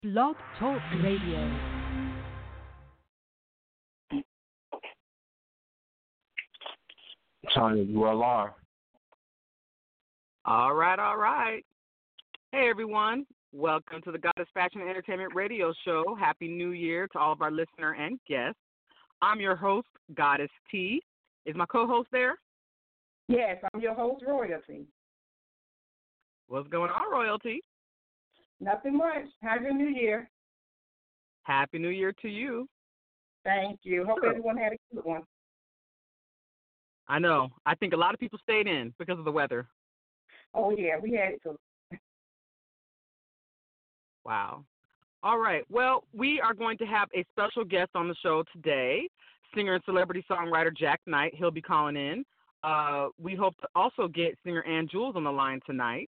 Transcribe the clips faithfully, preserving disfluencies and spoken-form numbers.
Blog Talk Radio. Tanya, you are live. All right, all right. Hey, everyone. Welcome to the Goddess Fashion and Entertainment Radio Show. Happy New Year to all of our listener and guests. I'm your host, Goddess T. Is my co-host there? Yes, I'm your host, Royalty. What's going on, Royalty? Nothing much. How's your New Year? Happy New Year to you. Thank you. Hope everyone had a good one. I know. I think a lot of people stayed in because of the weather. Oh, yeah, we had it too. Wow. All right. Well, we are going to have a special guest on the show today, singer and celebrity songwriter Jack Knight. He'll be calling in. Uh, we hope to also get singer Ann Jules on the line tonight.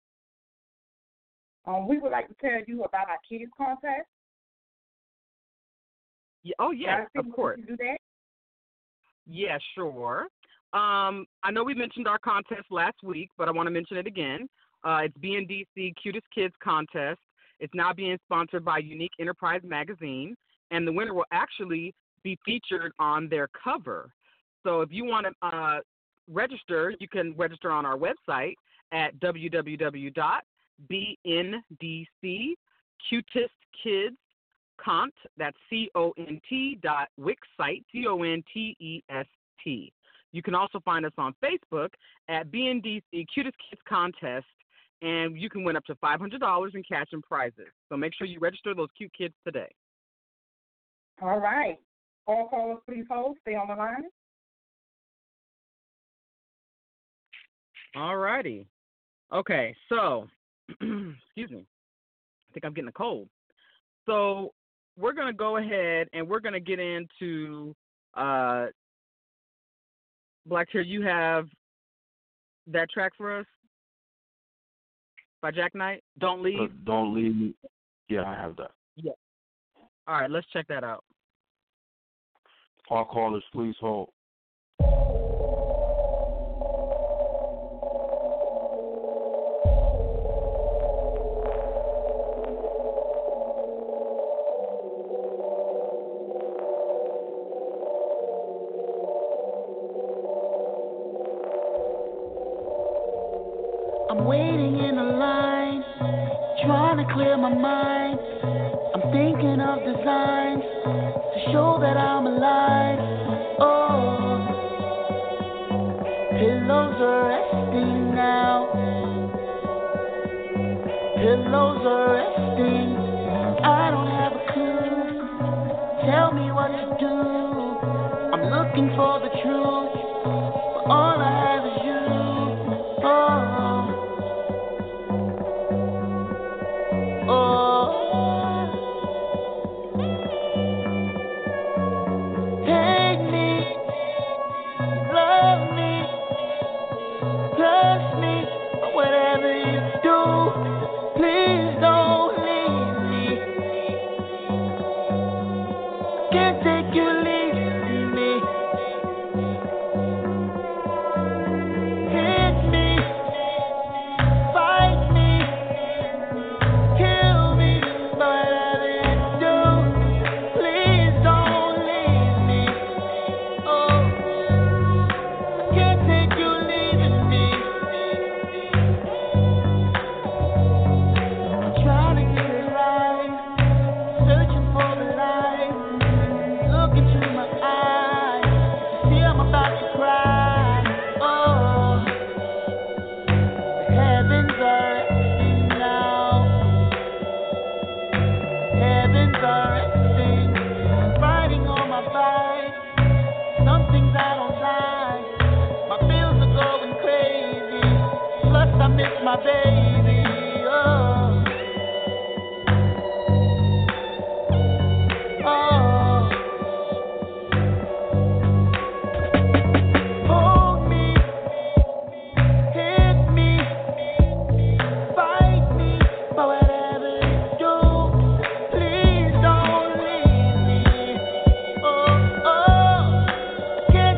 Um, we would like to tell you about our kids contest. Yeah, oh, yes, of course. Do that? Yeah, sure. Um, I know we mentioned our contest last week, but I want to mention it again. Uh, it's B N D C Cutest Kids Contest. It's now being sponsored by Unique Enterprise Magazine, and the winner will actually be featured on their cover. So if you want to uh, register, you can register on our website at w w w dot b n d c cutest kids cont, that's C O N T dot wixsite, C O N T E S T. You can also find us on Facebook at B N D C Cutest Kids Contest, and you can win up to five hundred dollars in cash and prizes. So make sure you register those cute kids today. All right. All callers, please hold. Stay on the line. All righty. Okay, so, excuse me. I think I'm getting a cold. So we're going to go ahead and we're going to get into, uh, Black Chair, you have that track for us by Jack Knight? Don't Leave? Uh, don't leave me. Yeah, I have that. Yeah. All right, let's check that out. All callers, please hold. I'm waiting in a line, trying to clear my mind. I'm thinking of designs to show that I'm alive. Oh, pillows are resting now. Pillows are resting. I don't have a clue. Tell me what to do. I'm looking for the truth, but all I have is you. Oh.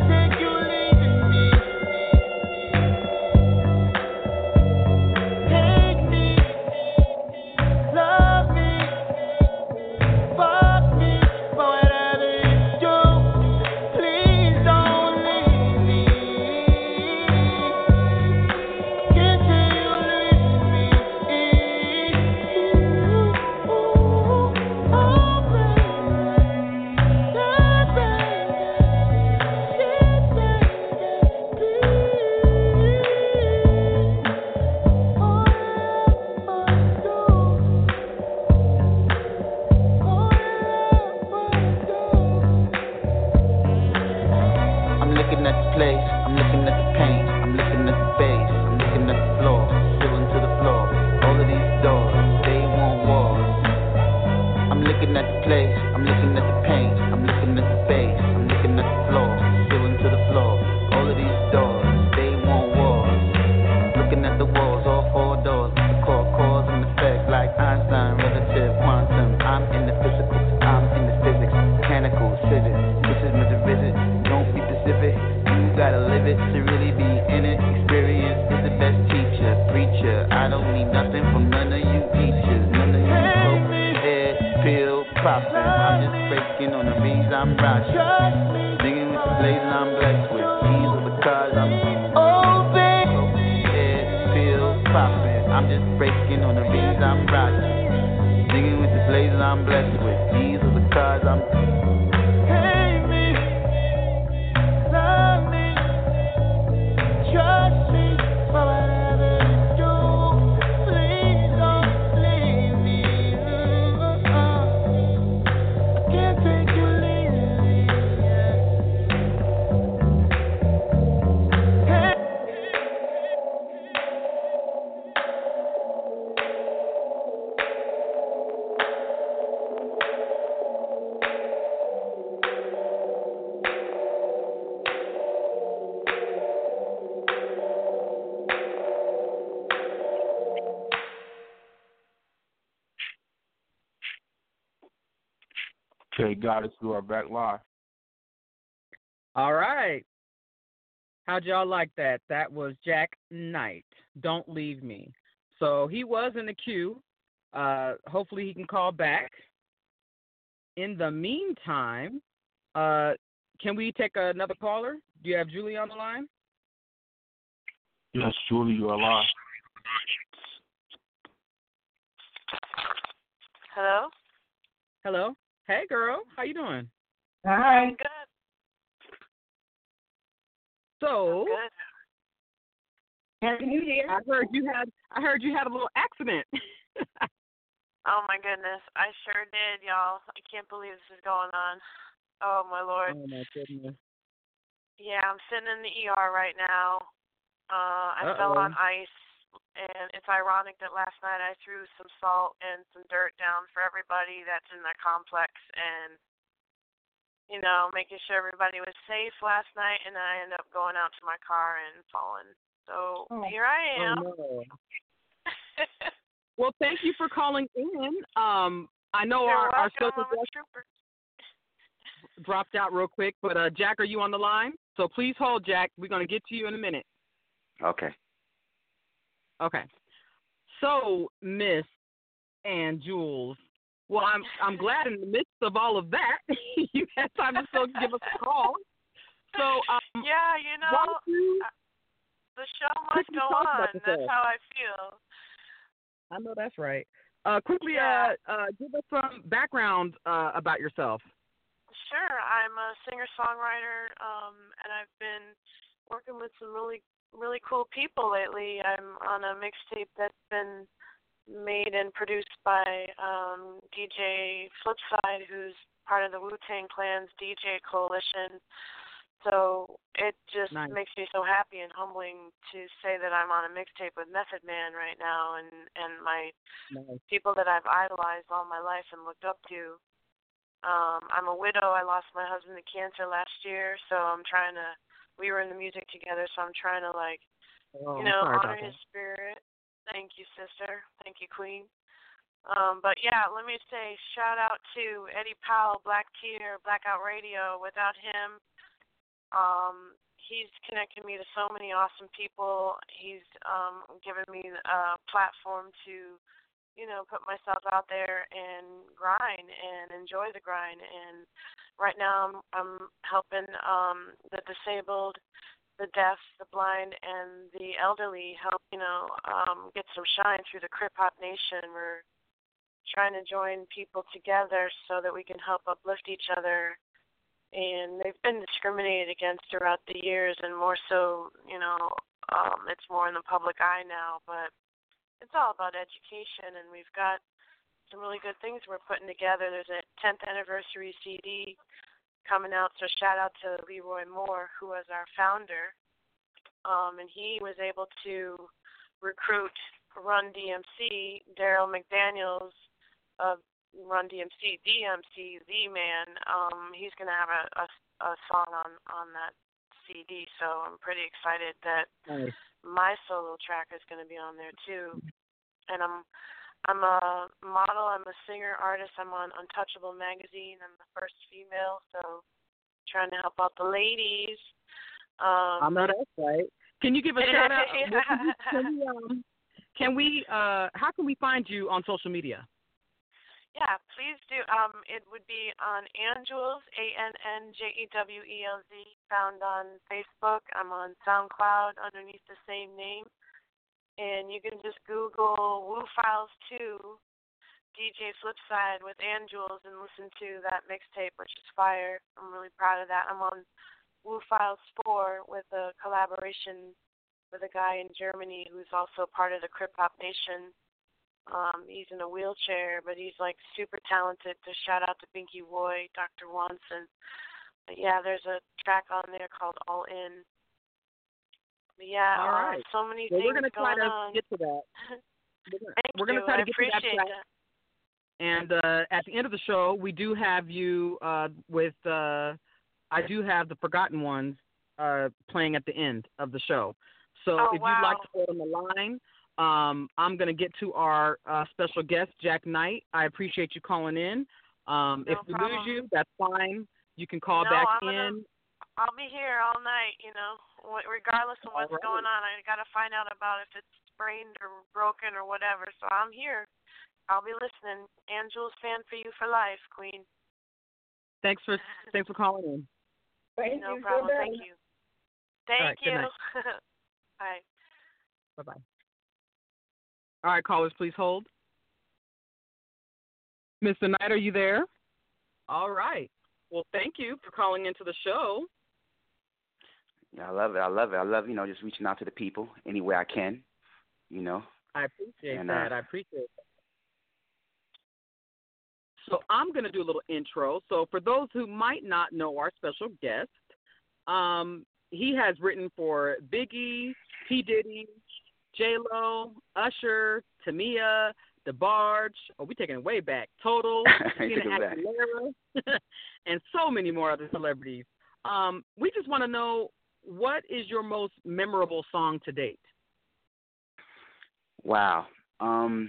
Hey looking at the place, I'm looking at the paint, I'm looking at the bass, I'm looking at the floor, ceiling to the floor. All of these doors, they want walls. Looking at the walls, all four doors. The core cause and effect, like Einstein, relative, quantum. I'm in the physical, I'm in the physics, mechanical, civics. This is my visit. Don't be specific. You gotta live it to really be in it. Experience is the best teacher, preacher. I don't need nothing from none of you teachers. None of you smoke, head, pill, poppin'. I'm just breaking on the beats I'm rocking. Singing with the blazing I'm blessed with. These are the cards I'm open. Head, pill, poppin'. I'm just breaking on the beats I'm rocking. Singing with the blazing I'm blessed with. These are the cards I'm hate me, love me, trust me, for whatever you do. Please don't leave me. I can't take you leaving me. Hey. Okay, got us through our back live. All right. How'd y'all like that? That was Jack Knight. Don't Leave Me. So he was in the queue. Uh, hopefully he can call back. In the meantime, uh, can we take another caller? Do you have Julie on the line? Yes, Julie, you are live. Hello? Hello. Hey, girl. How you doing? Hi. Good. So Good. Happy New Year. I heard you had I heard you had a little accident. Oh, my goodness. I sure did, y'all. I can't believe this is going on. Oh, my Lord. Oh my goodness. Yeah, I'm sitting in the E R right now. Uh, I Uh-oh. fell on ice, and it's ironic that last night I threw some salt and some dirt down for everybody that's in that complex and, you know, making sure everybody was safe last night, and I ended up going out to my car and falling. So Oh. here I am. Oh, no. Well, thank you for calling in. Um, I know You're our, our welcome. social I'm a guest trooper. dropped out real quick, but uh, Jack, are you on the line? So please hold, Jack. We're going to get to you in a minute. Okay. Okay. So, Miss and Jules, well, I'm I'm glad in the midst of all of that, you had time to still give us a call. So, um, yeah, you know, why don't you uh, the show must quickly go talk about on. yourself? That's how I feel. I know that's right. Uh, quickly, Yeah. uh, uh, give us some background uh, about yourself. Sure, I'm a singer-songwriter, um, and I've been working with some really, really cool people lately. I'm on a mixtape that's been made and produced by um, D J Flipside, who's part of the Wu-Tang Clan's D J Coalition. So it just Nice. makes me so happy and humbling to say that I'm on a mixtape with Method Man right now, and, and my Nice. people that I've idolized all my life and looked up to. Um, I'm a widow. I lost my husband to cancer last year, so I'm trying to, we were in the music together, so I'm trying to, like, Oh, you know, I'm sorry honor about his that. spirit. Thank you, sister. Thank you, queen. Um, but, yeah, let me say shout out to Eddie Powell, Black Tear, Blackout Radio. Without him, um, he's connected me to so many awesome people. He's um, given me a platform to, you know, put myself out there and grind and enjoy the grind. And right now I'm, I'm helping um, the disabled, the deaf, the blind, and the elderly help, you know, um, get some shine through the Crip Hop Nation. We're trying to join people together so that we can help uplift each other. And they've been discriminated against throughout the years, and more so, you know, um, it's more in the public eye now. But it's all about education, and we've got some really good things we're putting together. There's a tenth anniversary C D coming out, so shout out to Leroy Moore, who was our founder. Um, and he was able to recruit Run D M C, Daryl McDaniels of Run D M C, D M C, Z-Man. Um, he's going to have a, a, a song on, on that C D, so I'm pretty excited that Nice. my solo track is going to be on there too. And I'm I'm a model, I'm a singer, artist, I'm on Untouchable magazine, I'm the first female, so trying to help out the ladies. Um, I know that's right. Can you give a shout out? Can we, um, can we uh, how can we find you on social media? Yeah, please do. Um, it would be on Anjules, A N N J E W E L Z, found on Facebook. I'm on SoundCloud underneath the same name. And you can just Google Woo Files two, D J Flipside with Anjules, and listen to that mixtape, which is fire. I'm really proud of that. I'm on Woo Files four with a collaboration with a guy in Germany who's also part of the Crip Hop Nation. Um, he's in a wheelchair, but he's like super talented. So shout out to Binky Roy, Doctor Wanson. But yeah, there's a track on there called All In. But yeah, All right. uh, so many well, things we're gonna going try to on. get to that. We're gonna, Thank we're gonna you. try to I get to that appreciate track. that. And uh, at the end of the show, we do have you uh, with. Uh, I do have the Forgotten Ones uh, playing at the end of the show. So Oh, if wow. you'd like to hold on the line, um, I'm going to get to our uh, special guest, Jack Knight. I appreciate you calling in. Um, No if we problem. lose you, that's fine. You can call No, back I'm in. gonna, I'll be here all night, you know, wh- regardless of what's All right. going on. I got to find out about if it's sprained or broken or whatever. So I'm here. I'll be listening. Angel's fan for you for life, Queen. Thanks for thanks for calling in. Thank No you. problem. Good Thank day. you. Thank right, good you. night. Bye. Bye-bye. All right, callers, please hold. Mister Knight, are you there? All right. Well, thank you for calling into the show. Yeah, I love it. I love it. I love, you know, just reaching out to the people any way I can, you know. I appreciate And, uh, that. I appreciate that. So I'm going to do a little intro. So for those who might not know our special guest, um, he has written for Biggie, P. Diddy, J-Lo, Usher, Tamia, DeBarge, oh, we're taking it way back, Total, Christina Take it back. Aguilera, and so many more other celebrities. Um, we just want to know, what is your most memorable song to date? Wow. Um,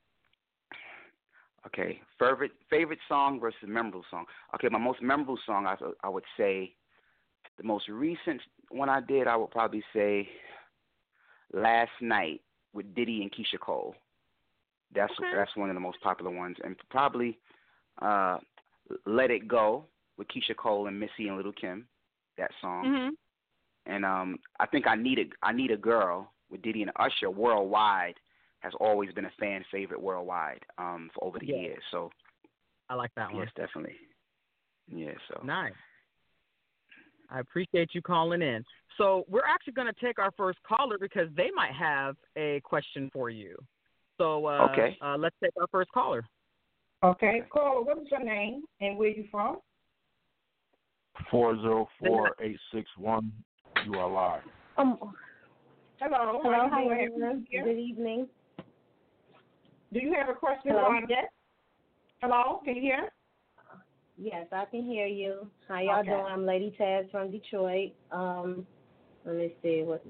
okay, favorite favorite song versus memorable song. Okay, my most memorable song, I, I would say, the most recent one I did, I would probably say Last Night with Diddy and Keisha Cole. That's Okay. that's one of the most popular ones. And probably uh, Let It Go with Keisha Cole and Missy and Little Kim, that song. Mm-hmm. And um, I think I Need a, I Need a Girl with Diddy and Usher worldwide has always been a fan favorite worldwide um, for over the Yeah. years. So I like that one. yes, definitely. Yeah, so. Nice. I appreciate you calling in. So we're actually going to take our first caller because they might have a question for you. So uh, Okay. uh, let's take our first caller. Okay, caller, what is your name and where you from? Four zero four eight six one. You are live. Um, Hello. hello, how hi you doing? everyone. Here? Good evening. Do you have a question Hello? for our guest? Hello, can you hear? Yes, I can hear you. How y'all Okay. doing? I'm Lady Taz from Detroit. Um, let me see what.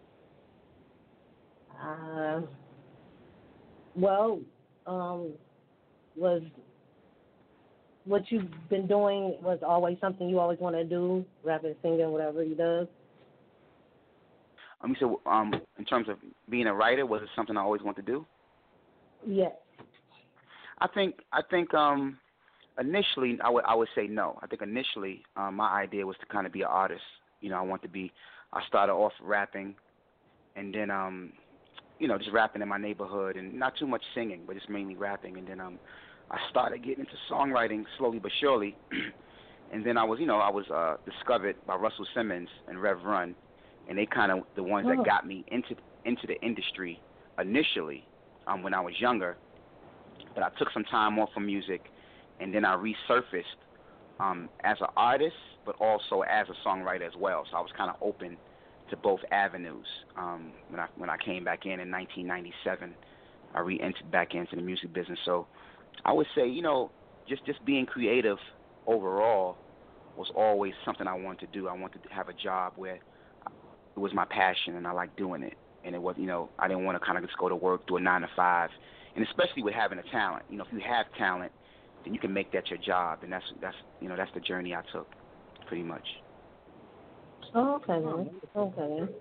Uh, well, um, was what you've been doing was always something you always want to do, rapping, singing, whatever you does. Um, so um, in terms of being a writer, was it something I always wanted to do? Yes. I think I think um, initially I would I would say no. I think initially um, my idea was to kind of be an artist. You know, I want to be. I started off rapping, and then um, you know, just rapping in my neighborhood, and not too much singing, but just mainly rapping. And then um, I started getting into songwriting slowly but surely. And then I was, you know, I was uh, discovered by Russell Simmons and Rev Run, and they kind of the ones Oh. that got me into into the industry initially um, when I was younger. But I took some time off from music, and then I resurfaced um, as an artist, but also as a songwriter as well. So I was kind of open to both avenues. Um, when I when I came back in in nineteen ninety-seven, I re-entered back into the music business. So I would say, you know, just just being creative overall was always something I wanted to do. I wanted to have a job where it was my passion and I liked doing it. And it was, you know, I didn't want to kind of just go to work, do a nine to five. And especially with having a talent, you know, if you have talent, then you can make that your job. And that's that's you know that's the journey I took, pretty much. Oh, okay then. Okay then.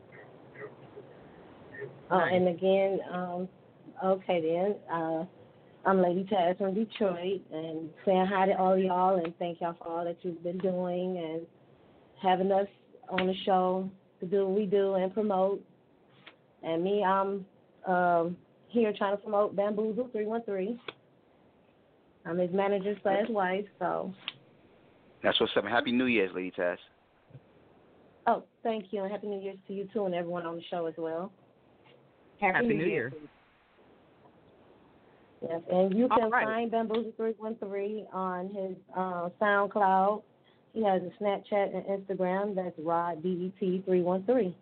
Uh, and again, um, okay then. Uh, I'm Lady Taz from Detroit, and saying hi to all y'all, and thank y'all for all that you've been doing and having us on the show to do what we do and promote. And me, I'm um, here trying to promote Bamboozle three one three. I'm his manager slash wife, so. That's what's up. Happy New Year's, Lady Taz. Oh, thank you, and Happy New Year's to you too, and everyone on the show as well. Happy, Happy New, New Year. Year. Yes, and you can right. find Bamboozle three one three on his uh, SoundCloud. He has a Snapchat and Instagram. That's Rod B E T three one three.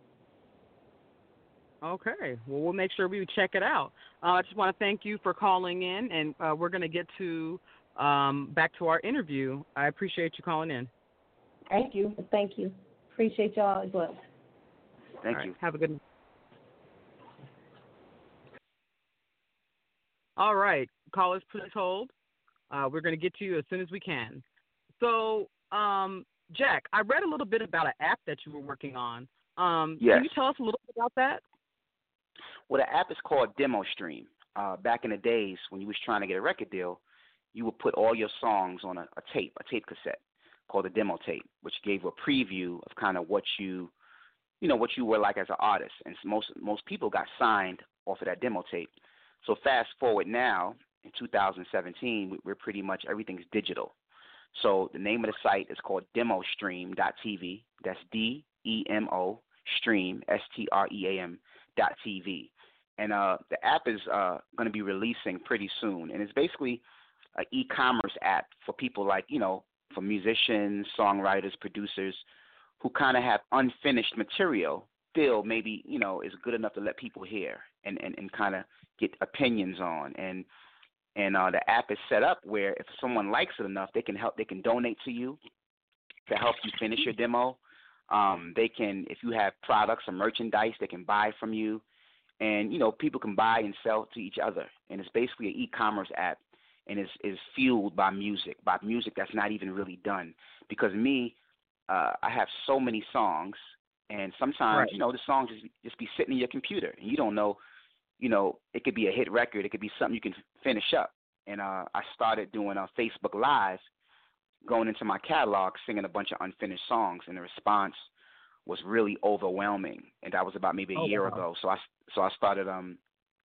Okay. Well, we'll make sure we check it out. Uh, I just want to thank you for calling in, and uh, we're going to get to um, back to our interview. I appreciate you calling in. Thank you. Thank you. Appreciate y'all as well. Thank All you. Right. Have a good night. All right, callers, please hold. Uh, we're going to get to you as soon as we can. So, um, Jack, I read a little bit about an app that you were working on. Um, yes. Can you tell us a little bit about that? Well, the app is called Demo Stream. Uh, back in the days when you was trying to get a record deal, you would put all your songs on a, a tape, a tape cassette called a demo tape, which gave a preview of kind of what you, you know, what you were like as an artist. And most most people got signed off of that demo tape. So fast forward now, in two thousand seventeen, we're pretty much everything's digital. So the name of the site is called demo stream dot t v. That's D E M O, stream, S T R E A M, dot T V. And uh, the app is uh, going to be releasing pretty soon. And it's basically an e-commerce app for people like, you know, for musicians, songwriters, producers who kind of have unfinished material, still maybe, you know, is good enough to let people hear and, and, and kind of get opinions on. And and uh, the app is set up where if someone likes it enough, they can help. They can donate to you to help you finish your demo. Um, they can, if you have products or merchandise, they can buy from you. And, you know, people can buy and sell to each other. And it's basically an e-commerce app, and it's, it's fueled by music, by music that's not even really done. Because me, uh, I have so many songs, and sometimes, right. you know, the songs just, just be sitting in your computer, and you don't know, you know, it could be a hit record. It could be something you can finish up. And uh, I started doing a Facebook Live, going into my catalog, singing a bunch of unfinished songs, and the response was really overwhelming. And that was about maybe a oh, year wow. ago. So I, so I started um,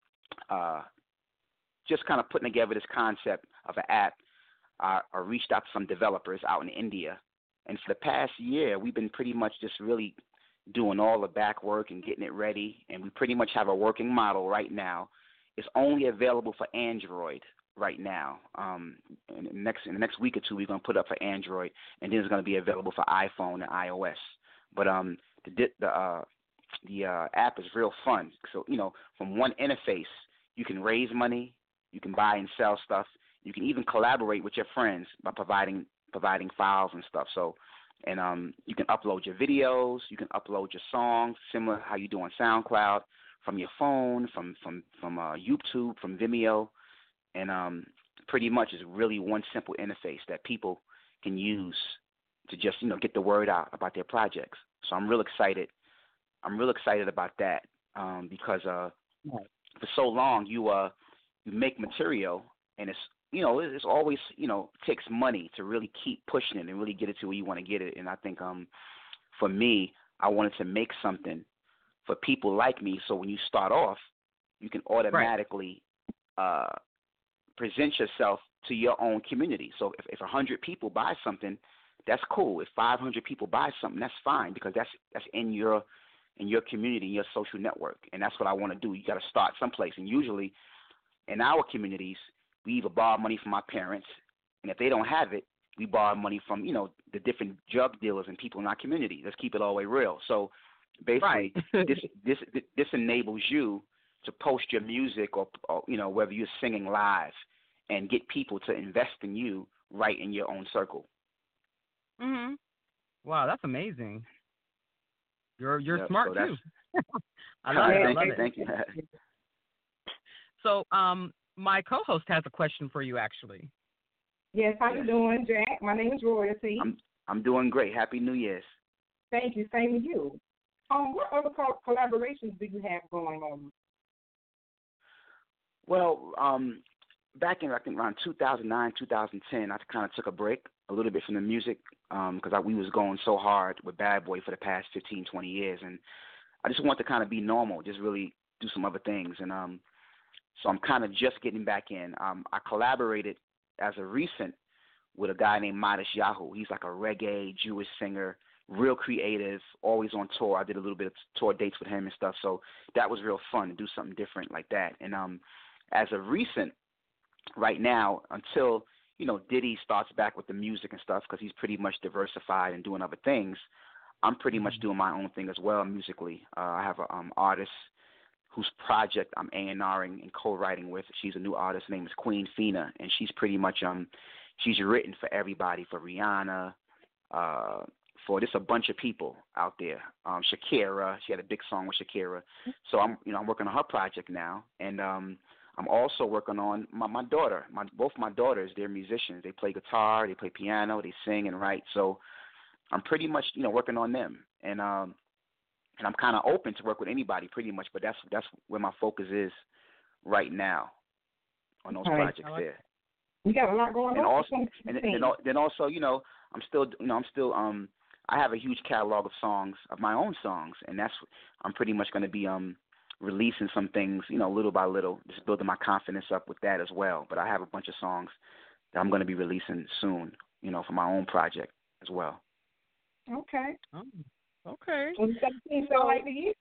uh, just kind of putting together this concept of an app. I, I reached out to some developers out in India. And for the past year, we've been pretty much just really doing all the back work and getting it ready. And we pretty much have a working model right now. It's only available for Android right now. Um, in the next in the next week or two, we're going to put it up for Android, and then it's going to be available for iPhone and iOS. But um, the the uh, the uh, app is real fun. So you know, from one interface, you can raise money, you can buy and sell stuff, you can even collaborate with your friends by providing providing files and stuff. So, and um, you can upload your videos, you can upload your songs, similar how you do on SoundCloud, from your phone, from from from uh, YouTube, from Vimeo. And um, pretty much is really one simple interface that people can use to just, you know, get the word out about their projects. So I'm real excited. I'm real excited about that um, because uh, right. for so long you uh you make material, and it's, you know, it's always, you know, takes money to really keep pushing it and really get it to where you want to get it. And I think um for me, I wanted to make something for people like me, so when you start off, you can automatically right. uh present yourself to your own community. So if, if one hundred people buy something, that's cool. If five hundred people buy something, that's fine, because that's that's in your in your community, in your social network. And that's what I want to do. You got to start someplace. And usually in our communities, we either borrow money from our parents, and if they don't have it, we borrow money from, you know, the different drug dealers and people in our community. Let's keep it all the way real. So basically, right. this this this enables you to post your music, or, or, you know, whether you're singing live and get people to invest in you right in your own circle. Mhm. Wow, that's amazing. You're you're Yep, smart so too. I love it. I thank love you, it. thank you. So, um, my co-host has a question for you, actually. Yes, how you doing, Jack? My name is Royalty. I'm I'm doing great. Happy New Year's. Thank you. Same to you. Um, what other co- collaborations do you have going on? Well, um, back in I think around two thousand nine, two thousand ten, I kind of took a break a little bit from the music because um, we was going so hard with Bad Boy for the past fifteen, twenty years, and I just want to kind of be normal, just really do some other things, and um, so I'm kind of just getting back in. Um, I collaborated as a recent with a guy named Modest Yahoo. He's like a reggae Jewish singer, real creative, always on tour. I did a little bit of tour dates with him and stuff, so that was real fun to do something different like that. And um, as a recent, right now, until you know Diddy starts back with the music and stuff, because he's pretty much diversified and doing other things, I'm pretty much doing my own thing as well musically. Uh, I have a um, artist whose project I'm A and R-ing and co-writing with. She's a new artist. Her name is Queen Fina, and she's pretty much um she's written for everybody, for Rihanna, uh, for just a bunch of people out there. Um, Shakira, she had a big song with Shakira. So I'm you know I'm working on her project now, and um, I'm also working on my, my daughter. My both my daughters, they're musicians. They play guitar, they play piano, they sing and write. So I'm pretty much you know working on them, and um, and I'm kind of open to work with anybody pretty much. But that's that's where my focus is right now on those All right. projects there. You got a lot going And on. also, and then, then also, you know, I'm still, you know, I'm still, um, I have a huge catalog of songs, of my own songs, and that's, I'm pretty much going to be, um, releasing some things, you know, little by little, just building my confidence up with that as well. But I have a bunch of songs that I'm going to be releasing soon, you know, for my own project as well. Okay. Oh, okay. twenty seventeen sound like the year.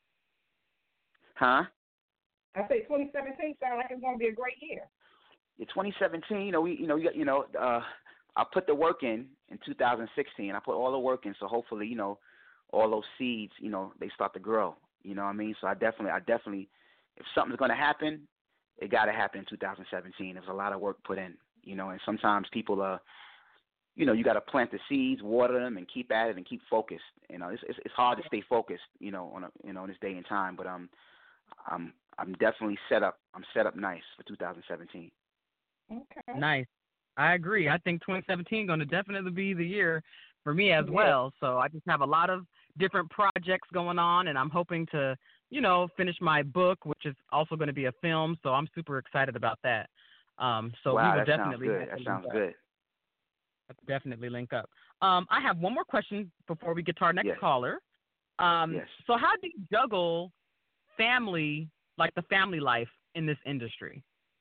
Huh? I say twenty seventeen sound like it's going to be a great year. Yeah, twenty seventeen, you know, we, you know, you, you know, uh, I put the work in in two thousand sixteen. I put all the work in, so hopefully, you know, all those seeds, you know, they start to grow. You know what I mean? So I definitely, I definitely, if something's going to happen, it got to happen in two thousand seventeen. There's a lot of work put in, you know, and sometimes people, uh, you know, you got to plant the seeds, water them, and keep at it and keep focused. You know, it's it's, it's hard to stay focused, you know, on a, you know, in this day and time. But um, I'm I'm definitely set up. I'm set up nice for two thousand seventeen. Okay. Nice. I agree. I think twenty seventeen going to definitely be the year for me as Yeah. well. So I just have a lot of different projects going on, and I'm hoping to, you know, finish my book, which is also going to be a film. So I'm super excited about that. Um, so wow, we will that definitely sounds good. That sounds good. Definitely link up. Um, I have one more question before we get to our next Yes. caller. Um, Yes. So how do you juggle family, like the family life in this industry?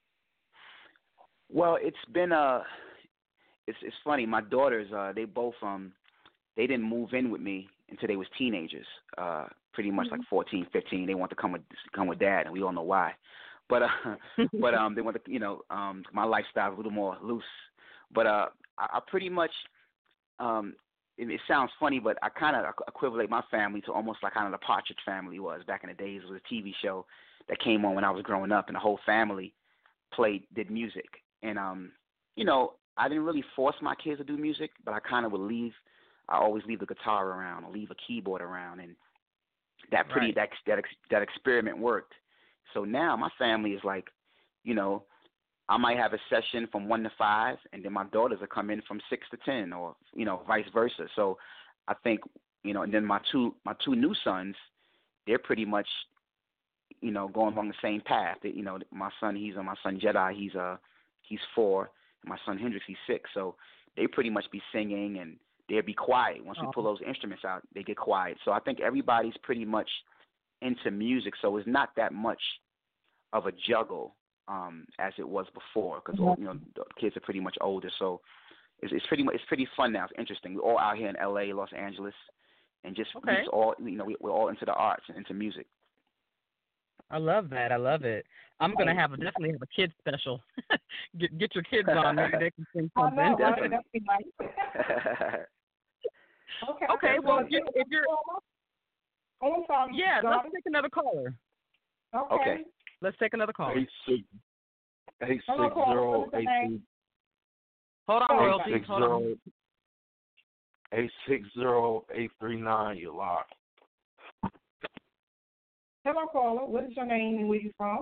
Well, it's been uh it's it's funny. My daughters, uh, they both um they didn't move in with me until they was teenagers. Uh, pretty much like fourteen, fifteen. They want to come with come with dad, and we all know why. But uh, but um, they want to, you know, um, my lifestyle is a little more loose. But uh, I, I pretty much um, it, it sounds funny, but I kind of equivalent my family to almost like kind of the Partridge Family was back in the days. It was a T V show that came on when I was growing up, and the whole family played did music. And um, you know, I didn't really force my kids to do music, but I kind of would leave. I always leave the guitar around or leave a keyboard around, and that pretty Right. that that that experiment worked. So now my family is like, you know, I might have a session from one to five, and then my daughters will come in from six to ten, or you know, vice versa. So I think, you know, and then my two my two new sons, they're pretty much, you know, going along the same path. They, you know, my son, he's uh, my son Jedi, he's uh he's four, and my son Hendrix, he's six. So they pretty much be singing, and they'll be quiet. Once we Oh. pull those instruments out, they get quiet. So I think everybody's pretty much into music, so it's not that much of a juggle um, as it was before, because you know the kids are pretty much older. So it's, it's pretty much it's pretty fun now. It's interesting. We're all out here in L A, Los Angeles, and just we Okay. just all you know we, we're all into the arts and into music. I love that. I love it. I'm gonna have a definitely have a kids special. get get your kids on. Maybe they can sing I something. know, right? Definitely. That'd be nice. Okay. Okay. Well, if, if you're Oh, I'm sorry. yeah, Go let's ahead. take another caller. Okay. Okay. Let's take another caller. Eight six eight Hello, six caller. zero What is your eight name? Hold on, Oh, eight royalty. six Hold on. zero eight six zero eight three nine. You're live. Hello, caller. What is your name and where you from?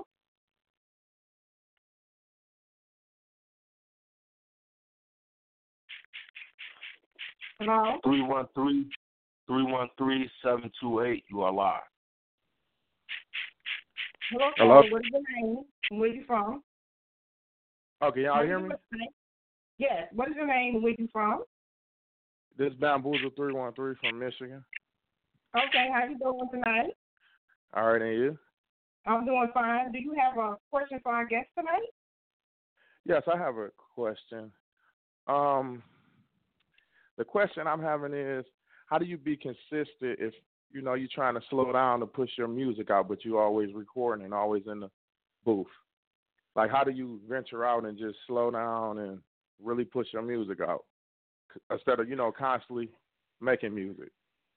Hello? Three one three three one three seven two eight. You are live. Hello, Hello? caller. What is your name and where you from? Oh, can y'all hear me? Yes. What is your name and where you from? This is Bamboozle three one three from Michigan. Okay, how you doing tonight? All right, and you? I'm doing fine. Do you have a question for our guest tonight? Yes, I have a question. Um, the question I'm having is, how do you be consistent if, you know, you're trying to slow down to push your music out, but you always recording and always in the booth? Like, how do you venture out and just slow down and really push your music out instead of, you know, constantly making music?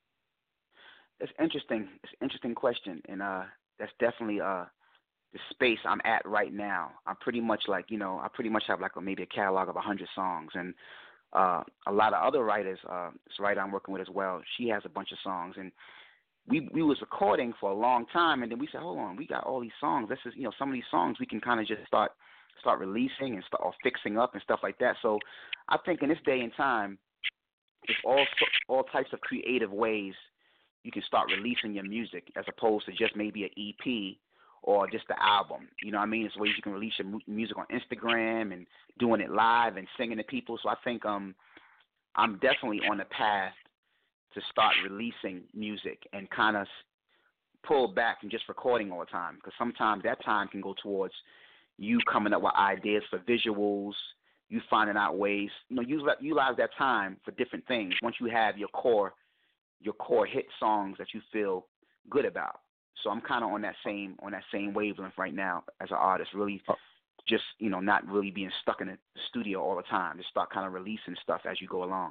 It's interesting. It's an interesting question, and uh, that's definitely uh, the space I'm at right now. I'm pretty much like, you know, I pretty much have like a, maybe a catalog of a hundred songs, and uh, a lot of other writers. Uh, this writer I'm working with as well, she has a bunch of songs, and we we was recording for a long time, and then we said, hold on, we got all these songs. This is, you know, some of these songs we can kind of just start start releasing and start or fixing up and stuff like that. So I think in this day and time, it's all all types of creative ways you can start releasing your music as opposed to just maybe an E P or just the album. You know what I mean? It's ways you can release your mu- music on Instagram and doing it live and singing to people. So I think um, I'm definitely on the path to start releasing music and kind of pull back from just recording all the time, because sometimes that time can go towards you coming up with ideas for visuals, you finding out ways, you know, use, utilize that time for different things once you have your core your core hit songs that you feel good about. So I'm kind of on that same on that same wavelength right now as an artist, really just, you know, not really being stuck in the studio all the time. Just start kind of releasing stuff as you go along.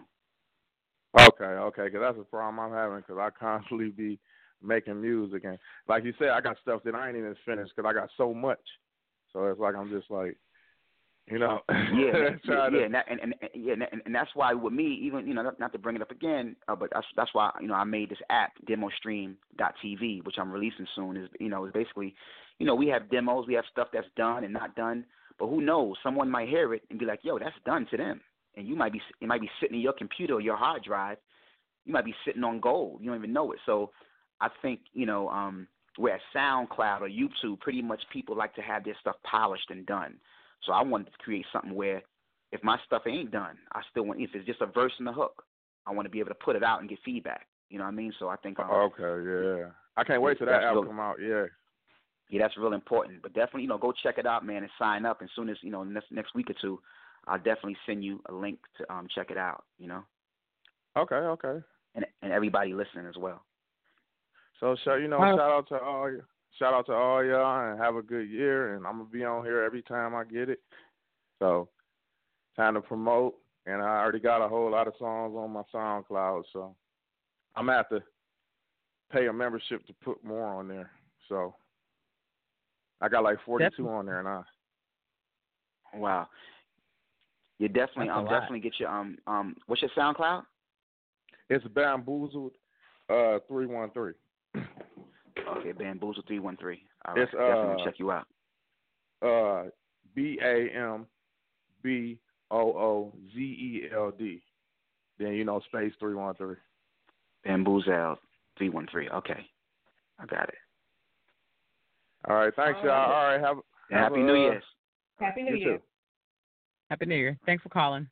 Okay, okay, because that's a problem I'm having, because I constantly be making music. And like you said, I got stuff that I ain't even finished because I got so much. So it's like I'm just like, you know. yeah, yeah, to... yeah, and, that, and, and, yeah and, and that's why with me, even, you know, not, not to bring it up again, uh, but that's that's why, you know, I made this app, demo stream dot t v, which I'm releasing soon. Is, you know, is basically, you know, we have demos, we have stuff that's done and not done, but who knows? Someone might hear it and be like, yo, that's done to them, and you might be, it might be sitting in your computer or your hard drive. You might be sitting on gold. You don't even know it. So I think, you know, um, where SoundCloud or YouTube, pretty much people like to have their stuff polished and done. So I wanted to create something where if my stuff ain't done, I still want, if it's just a verse and a hook, I want to be able to put it out and get feedback. You know what I mean? So I think. Um, okay, yeah. I can't wait till that album real, come out, yeah. Yeah, that's real important. But definitely, you know, go check it out, man, and sign up. As soon as, you know, next, next week or two, I'll definitely send you a link to um, check it out, you know? Okay, okay. And and everybody listening as well. So, so you know, Uh, shout out to all you. Shout out to all y'all and have a good year. And I'm going to be on here every time I get it. So, time to promote. And I already got a whole lot of songs on my SoundCloud. So, I'm going to have to pay a membership to put more on there. So, I got like forty-two Definitely. on there now. Wow. You definitely, That's a um, lot. definitely get your, um, um, what's your SoundCloud? It's Bamboozled uh, three one three. Okay, Bamboozle three one three. All right, It's, uh, definitely want to check you out. Uh, B A M B O O Z E L D. Then, you know, space three one three. Bamboozle three one three. Okay, I got it. All right, thanks, y'all. All right, have, have Happy a, New Year. Happy New you Year. too. Happy New Year. Thanks for calling.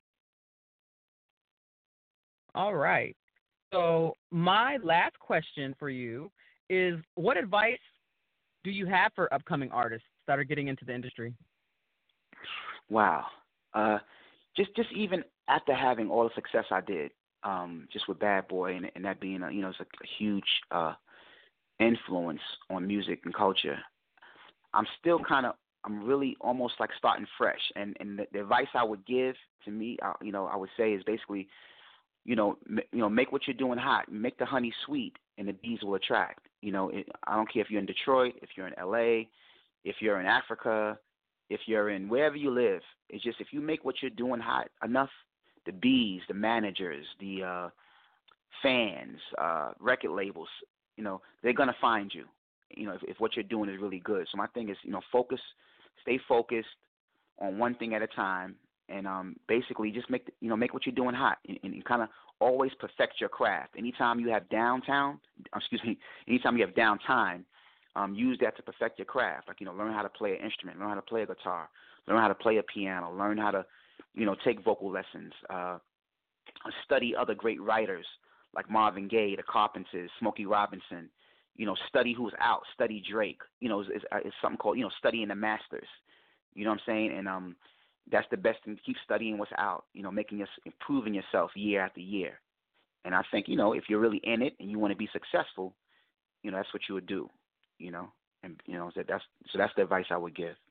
All right. So my last question for you is, what advice do you have for upcoming artists that are getting into the industry? Wow. Uh, just just even after having all the success I did, um, just with Bad Boy, and, and that being a, you know, it's a, a huge uh, influence on music and culture, I'm still kind of, I'm really almost like starting fresh. And and the, the advice I would give to me, uh, you know, I would say is basically, you know, m- you know, make what you're doing hot, make the honey sweet, and the bees will attract. You know, it, I don't care if you're in Detroit, if you're in L A, if you're in Africa, if you're in wherever you live, it's just if you make what you're doing hot enough, the bees, the managers, the uh, fans, uh, record labels, you know, they're gonna find you. You know, if, if what you're doing is really good. So my thing is, you know, focus, stay focused on one thing at a time, and um, basically just make the, you know make what you're doing hot, and, and kind of always perfect your craft. Anytime you have downtown, excuse me, anytime you have downtime, um, use that to perfect your craft. Like, you know, learn how to play an instrument, learn how to play a guitar, learn how to play a piano, learn how to, you know, take vocal lessons, uh, study other great writers like Marvin Gaye, the Carpenters, Smokey Robinson. You know, study who's out, study Drake. You know, it's, it's, it's something called, you know, studying the masters. You know what I'm saying? And um, that's the best thing. Keep studying what's out. You know, making your, improving yourself year after year. And I think, you know, if you're really in it and you want to be successful, you know, that's what you would do. You know, and you know, so that's so that's the advice I would give.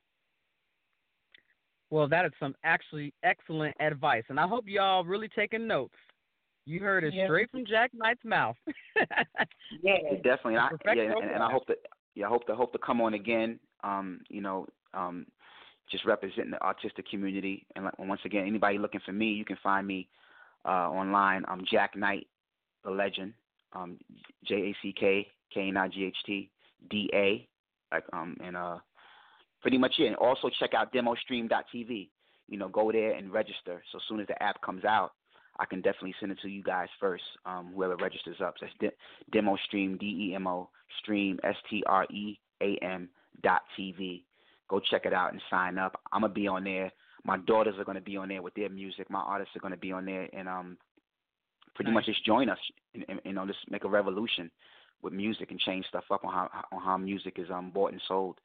Well, that is some actually excellent advice, and I hope y'all really taking notes. You heard it yeah. straight from Jack Knight's mouth. yeah, definitely. I, yeah, and, and I hope that yeah, I hope to hope to come on again. Um, you know, um, just representing the artistic community. And like, once again, anybody looking for me, you can find me uh, online. I'm Jack Knight, the legend. Um, J A C K K N I G H T D A. Like um, and uh, pretty much it. And also check out demo stream dot t v. You know, go there and register. So as soon as the app comes out, I can definitely send it to you guys first, um, whoever registers up. So that's de- DemoStream, D E M O, Stream, S T R E A M dot T V. Go check it out and sign up. I'm going to be on there. My daughters are going to be on there with their music. My artists are going to be on there. And um, pretty nice. much just join us and, and, you know, just make a revolution with music and change stuff up on how, on how music is um, bought and sold.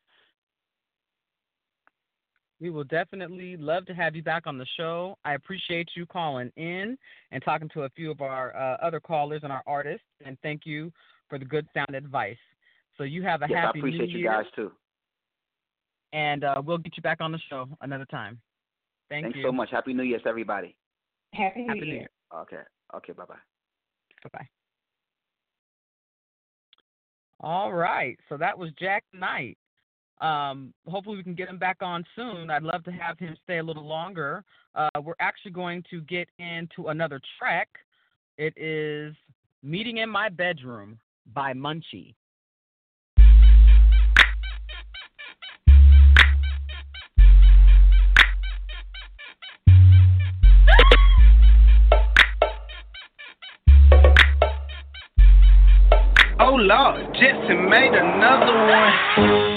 We will definitely love to have you back on the show. I appreciate you calling in and talking to a few of our uh, other callers and our artists, and thank you for the good sound advice. So you have a yes, happy New Year. I appreciate you guys, too. And uh, we'll get you back on the show another time. Thank Thanks you. so much. Happy New Year to everybody. Happy New happy Year. New Year. Okay. Okay, bye-bye. Bye-bye. All right. So that was Jack Knight. Um, hopefully we can get him back on soon. I'd love to have him stay a little longer. Uh, we're actually going to get into another track. It is Meeting in My Bedroom by Munchie. Oh Lord, Jesse made another one.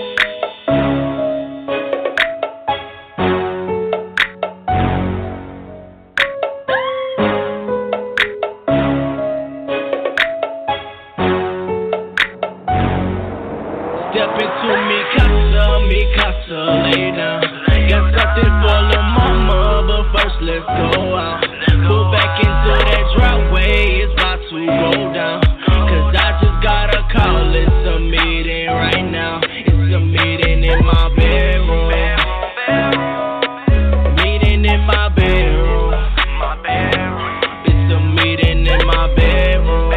Let's go out. Pull back into that driveway. It's about to roll down. Cause I just got a call. It's a meeting right now. It's a meeting in my bedroom. Meeting in my bedroom. It's a meeting in my bedroom.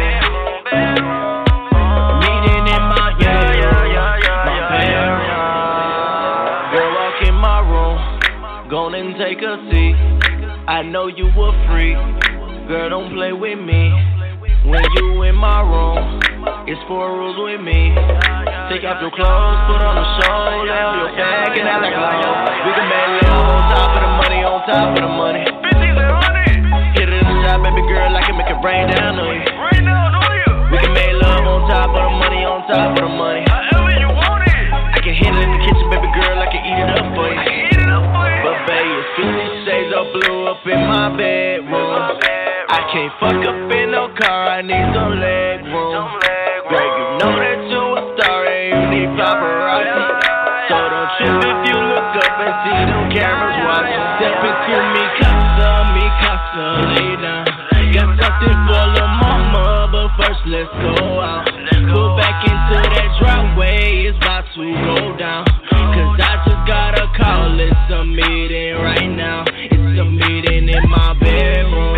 Meeting in my bedroom. My bedroom. Girl, walk in my room. Go and take a seat. I know you a freak, girl, don't play with me. When you in my room, it's four rules with me. Take off your clothes, put on a show, lay on your back and act like low. We can make love on top of the money, on top of the money. Hit it in the shot, baby girl, I can make it rain down on you. We can make love on top of the money, on top of the money. I can hit it in the kitchen, baby girl, I can eat it up for you. But babe, it's fifty shades of blue up in my bedroom. I can't fuck up in no car, I need some leg room. Girl, you know that you a star and you need paparazzi. So don't trip if you look up and see them cameras watching. Step into me casa, me casa, lay down. Got something for la mama, but first let's go out. Pull back into that driveway, it's about to roll down. Cause I just got a call, it's a meeting right now. It's a meeting in my bedroom.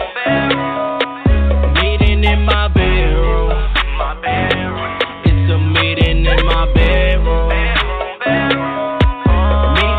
Meeting in my bedroom. It's a meeting in my bedroom. Meeting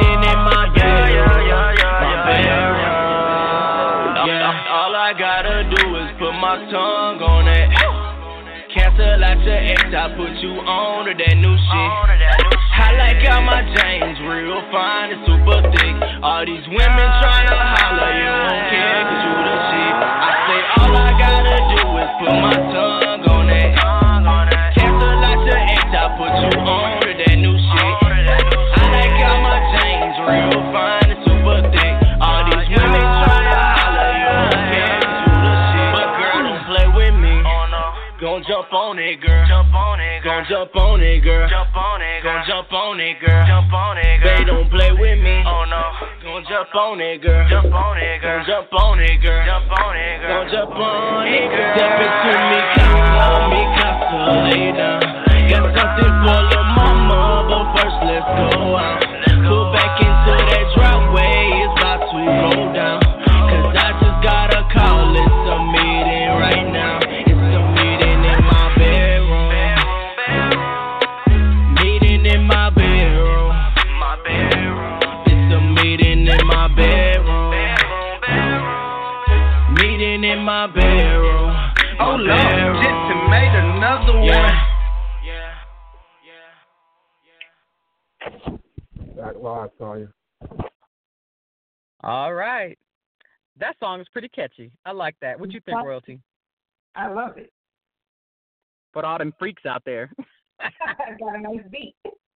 yeah. All I gotta do is put my tongue on it. Cancel out your ex, I put you on to that new shit. I like how my James real fine and super thick. All these women tryna holler, you don't care cause you the shit. I say all I gotta do is put my tongue on it. Cancel out your ex, I put you on to that new shit. I like how my James real fine and super thick. All these women tryna holler, you don't care cause you the shit. But girl, don't play with me. Gon' jump on it, girl. Jump on it, girl. Gon' jump on it, girl. Jump on it, girl. Gon' jump on it, girl. Jump on it, girl. They don't play with me. Oh no. Gon' jump on it, girl. Jump on it, girl. Gon' jump on it, girl. Jump on it, girl. Gon' jump on it, girl. Step into me, casa, me casa, lay down. Got something for the mama, but first let's go out. Pull back into that driveway, it's about to roll down. Cause I just got a call, it's a meeting right now. In my bedroom, my bedroom. It's a meeting in my bedroom. Meeting in my bedroom. Oh Lord, just made another one. Yeah, yeah, yeah. Back live, Tanya. All right. That song is pretty catchy. I like that. What you think, Royalty? I love it. For all them freaks out there. Got a nice beat.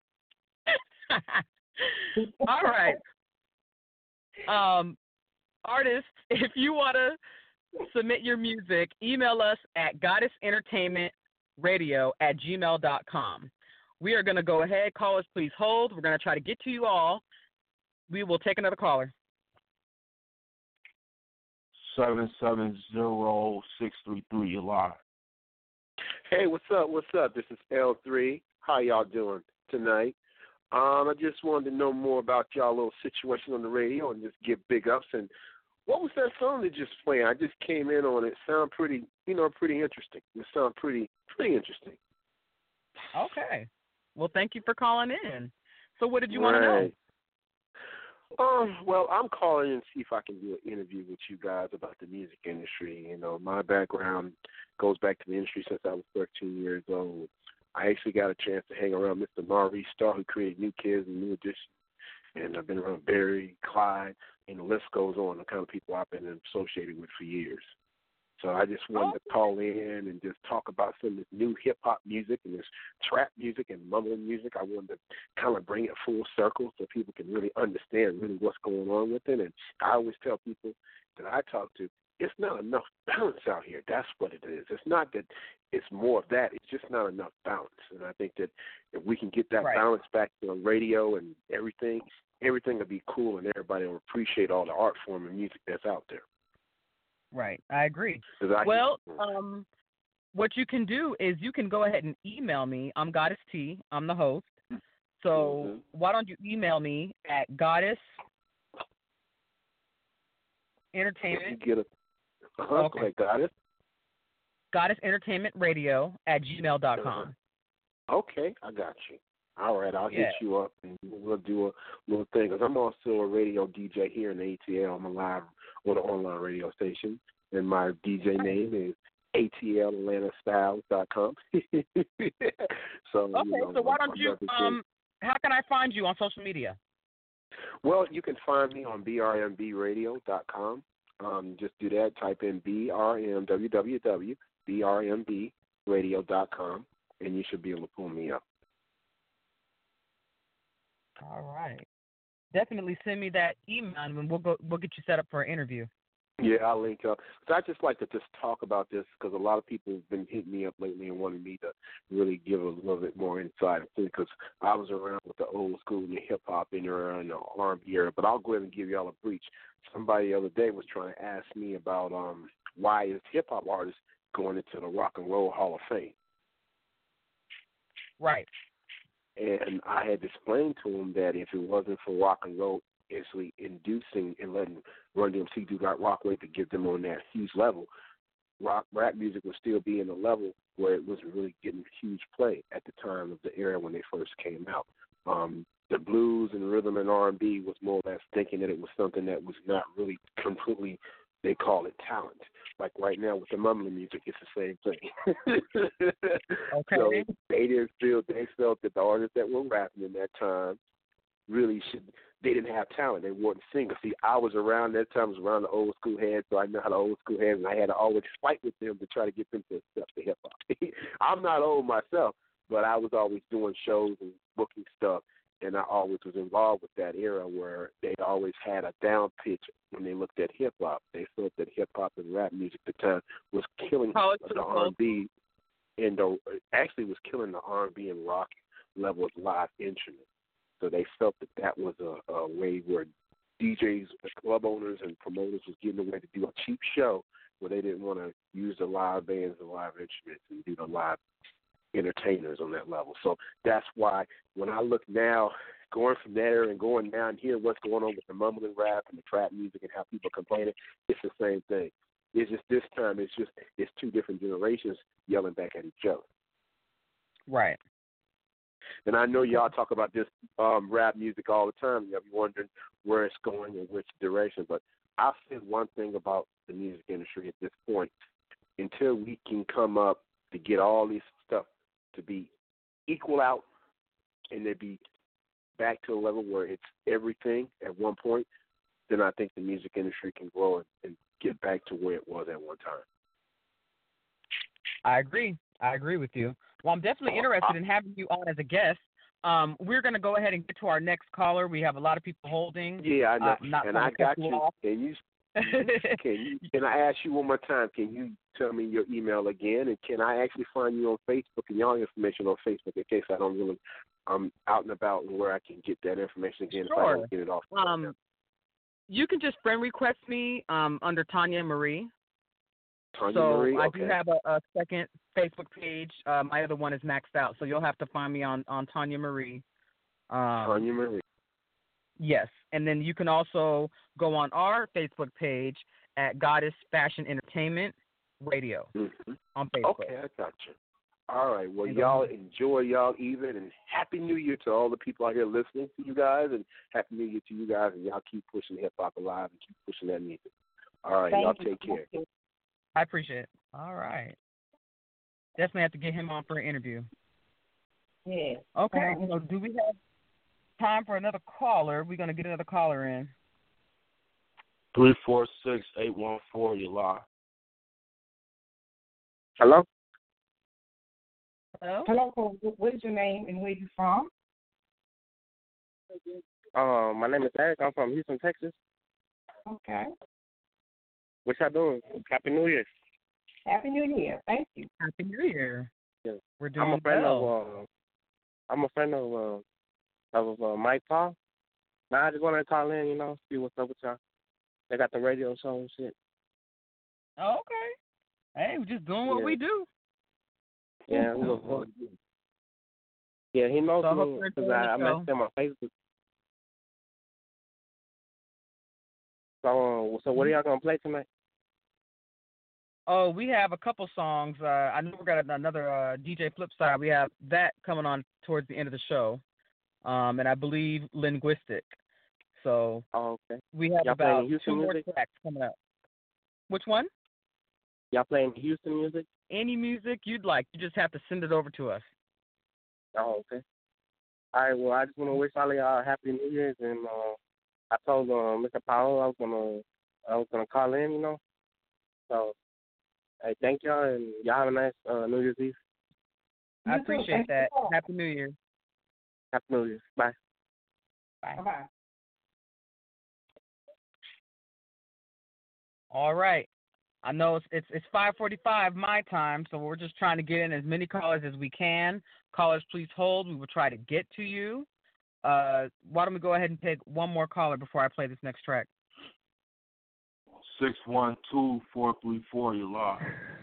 All right. Um, artists, if you want to submit your music, email us at goddess entertainment radio at gmail dot com. We are going to go ahead. Callers, please hold. We're going to try to get to you all. We will take another caller. seven seven zero six three three, you're live. Hey, what's up? What's up? This is L three. How y'all doing tonight? Um, I just wanted to know more about y'all little situation on the radio and just give big ups. And what was that song that just played? I just came in on it. Sound pretty, you know, pretty interesting. It sound pretty, pretty interesting. Okay. Well, thank you for calling in. So what did you want to know? Um, well, I'm calling in to see if I can do an interview with you guys about the music industry. You know, my background goes back to the industry since I was thirteen years old. I actually got a chance to hang around Mister Maurice Starr, who created New Kids and New Edition. And I've been around Barry, Clyde, and the list goes on, the kind of people I've been associated with for years. So I just wanted to call in and just talk about some of this new hip-hop music and this trap music and mumbling music. I wanted to kind of bring it full circle so people can really understand really what's going on with it. And I always tell people that I talk to, it's not enough balance out here. That's what it is. It's not that it's more of that. It's just not enough balance. And I think that if we can get that right. balance back on radio and everything, everything will be cool and everybody will appreciate all the art form and music that's out there. Right, I agree. I well, um, what you can do is you can go ahead and email me. I'm Goddess T. I'm the host. So mm-hmm. why don't you email me at Goddess Entertainment. Get a, uh-huh, okay. Go ahead, Goddess. Goddess Entertainment Radio at gmail dot com. Uh-huh. Okay, I got you. All right, I'll yeah. hit you up and we'll do a little thing. Because I'm also a radio D J here in the A T L. I'm a live on an online radio station, and my D J name is A T L Atlanta Styles dot com. so, okay, you know, so why don't you, um, how can I find you on social media? Well, you can find me on B R M B radio dot com. Um, just do that, type in B R M, w w w dot B R M B radio dot com, and you should be able to pull me up. All right. Definitely send me that email, and we'll go. We'll get you set up for an interview. Yeah, I'll link up. So I just like to just talk about this because a lot of people have been hitting me up lately and wanting me to really give a little bit more insight because I was around with the old school and the hip hop and around the R and B era. But I'll go ahead and give y'all a breach. Somebody the other day was trying to ask me about um why is hip hop artists going into the Rock and Roll Hall of Fame. Right. And I had explained to him that if it wasn't for rock and roll actually inducing and letting Run D M C do that rock way to get them on that huge level, rock rap music would still be in a level where it wasn't really getting huge play at the time of the era when they first came out. Um, the blues and rhythm and R and B was more or less thinking that it was something that was not really completely they call it talent. Like right now with the mumbling music, it's the same thing. Okay. So they didn't feel they felt that the artists that were rapping in that time really should. They didn't have talent. They weren't singers. See, I was around that time. I was around the old school heads, so I know how the old school heads, and I had to always fight with them to try to get them to accept the hip hop. I'm not old myself, but I was always doing shows and booking stuff, and I always was involved with that era where they always had a down pitch when they looked at hip hop. They felt that hip hop and rap music at the time was killing the R and B, and the, actually was killing the R and B and rock level of live instruments. So they felt that that was a, a way where D Js, club owners, and promoters was getting away to do a cheap show where they didn't want to use the live bands and live instruments and do the live entertainers on that level. So that's why when I look now, going from there and going down here, what's going on with the mumbling rap and the trap music and how people are complaining, it's the same thing. It's just this time, it's just it's two different generations yelling back at each other. Right. And I know y'all talk about this um, rap music all the time. You'll be wondering where it's going and which direction. But I'll say one thing about the music industry at this point. Until we can come up to get all this stuff to be equal out and to be back to a level where it's everything at one point, then I think the music industry can grow and, and get back to where it was at one time. I agree. I agree with you. Well, I'm definitely interested in having you on as a guest. Um, we're going to go ahead and get to our next caller. We have a lot of people holding. Yeah, I know. Uh, not and I got you. Off. Can you, can you? Can I ask you one more time? Can you tell me your email again? And can I actually find you on Facebook and your information on Facebook in case I don't really, I'm out and about and where I can get that information again Sure. if I don't get it off. Um, you can just friend request me um, under Tanya Marie. Tanya so Marie? I Okay. do have a, a second Facebook page. Uh, my other one is maxed out, so you'll have to find me on, on Tanya Marie. Um, Tanya Marie. Yes, and then you can also go on our Facebook page at Goddess Fashion Entertainment Radio mm-hmm. on Facebook. Okay, I got you. All right. Well, y'all enjoy y'all evening, and Happy New Year to all the people out here listening to you guys, and Happy New Year to you guys, and y'all keep pushing hip-hop alive and keep pushing that music. All right, Thank y'all you. take care. I appreciate it. All right. Definitely have to get him on for an interview. Yeah. Okay, so do we have time for another caller? We're going to get another caller in. Three four six eight one four. You're live. Hello. Hello. Hello. What is your name and where you from? Um, my name is Eric. I'm from Houston, Texas. Okay. What y'all doing? Happy New Year. Happy New Year. Thank you. Happy New Year. Yeah. We're doing I'm a friend well. of. Uh, I'm a friend of uh, of uh, Mike Paul. Now I just want to call in, you know, see what's up with y'all. They got the radio show and shit. Oh, okay. Hey, we're just doing what Yeah. we do. Yeah, we look forward to it. Yeah, he knows So I hope me you're because enjoying I, I the show. messaged him on Facebook. So, uh, so what are y'all gonna play tonight? Oh, we have a couple songs. Uh, I know we got another uh, D J Flipside. We have that coming on towards the end of the show, um, and I believe Linguistic. So oh, okay. we have Y'all about playing Houston two more music? tracks coming up. Which one? Y'all playing Houston music? Any music you'd like. You just have to send it over to us. Oh, okay. All right. Well, I just want to wish all of y'all a happy New Year's, and uh, I told uh, Mister Powell I was gonna I was gonna call in, you know. So, hey, thank y'all, and y'all have a nice uh, New Year's Eve. I appreciate that. Happy New Year. Happy New Year's. Bye. Bye. Bye. All right. I know it's it's, it's five forty-five my time, so we're just trying to get in as many callers as we can. Callers, please hold. We will try to get to you. Uh, why don't we go ahead and take one more caller before I play this next track? Six one two four three four. You're live.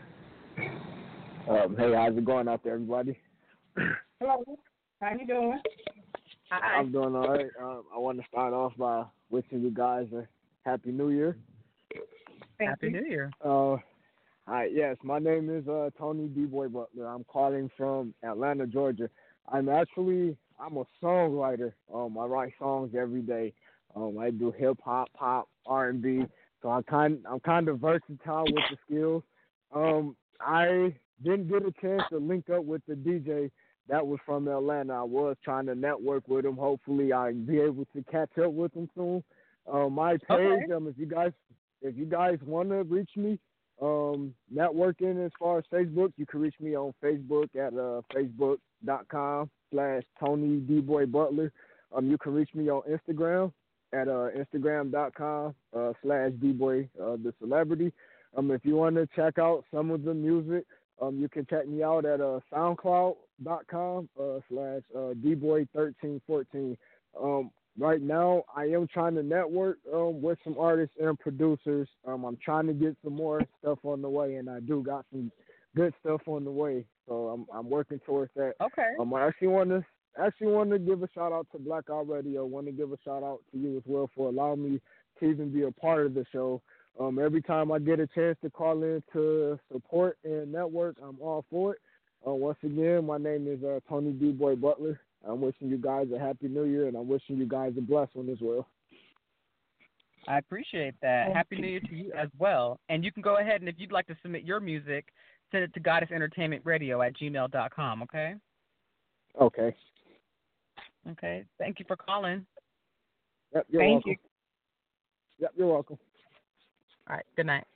Um, hey, how's it going out there, everybody? Hello. How you doing? Hi. I'm doing all right. Um, I want to start off by wishing you guys a happy New Year. Thank Happy you. New Year. Uh, hi. Yes, my name is uh, Tony D. Boy Butler. I'm calling from Atlanta, Georgia. I'm actually I'm a songwriter. Um, I write songs every day. Um, I do hip hop, pop, R and B, so I kind I'm kind of versatile with the skills. Um, I didn't get a chance to link up with the D J that was from Atlanta. I was trying to network with him. Hopefully, I'll be able to catch up with him soon. Um, my page, okay. um, if you guys if you guys want to reach me, um, networking as far as Facebook, you can reach me on Facebook at uh, facebook.com slash Tony D-Boy Butler. Um, you can reach me on Instagram at uh, instagram.com uh, slash D-Boy uh, the Celebrity. Um, if you want to check out some of the music, um, you can check me out at uh, soundcloud.com uh, slash uh, D-Boy thirteen fourteen. Um, right now, I am trying to network um, with some artists and producers. Um, I'm trying to get some more stuff on the way, and I do got some good stuff on the way. So I'm I'm working towards that. Okay. Um, I actually want to actually want to give a shout out to Blackout Radio. I want to give a shout out to you as well for allowing me to even be a part of the show. Um, every time I get a chance to call in to support and network, I'm all for it. Uh, once again, my name is uh, Tony D-Boy Butler. I'm wishing you guys a happy new year, and I'm wishing you guys a blessed one as well. I appreciate that. Happy New Year to you as well. And you can go ahead, and if you'd like to submit your music, send it to goddess entertainment radio at gmail dot com, okay? Okay. Okay. Thank you for calling. Yep, you're Thank welcome. you. Yep, you're welcome. All right. Good night.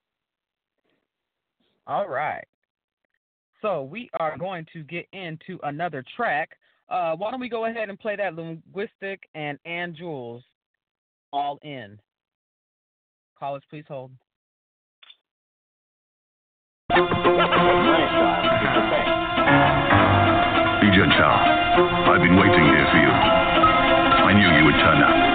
All right. So we are going to get into another track. Uh, why don't we go ahead and play that Linguistic and Ann Jules, All In. Callers, please hold. D J Chow, I've been waiting here for you. I knew you would turn up.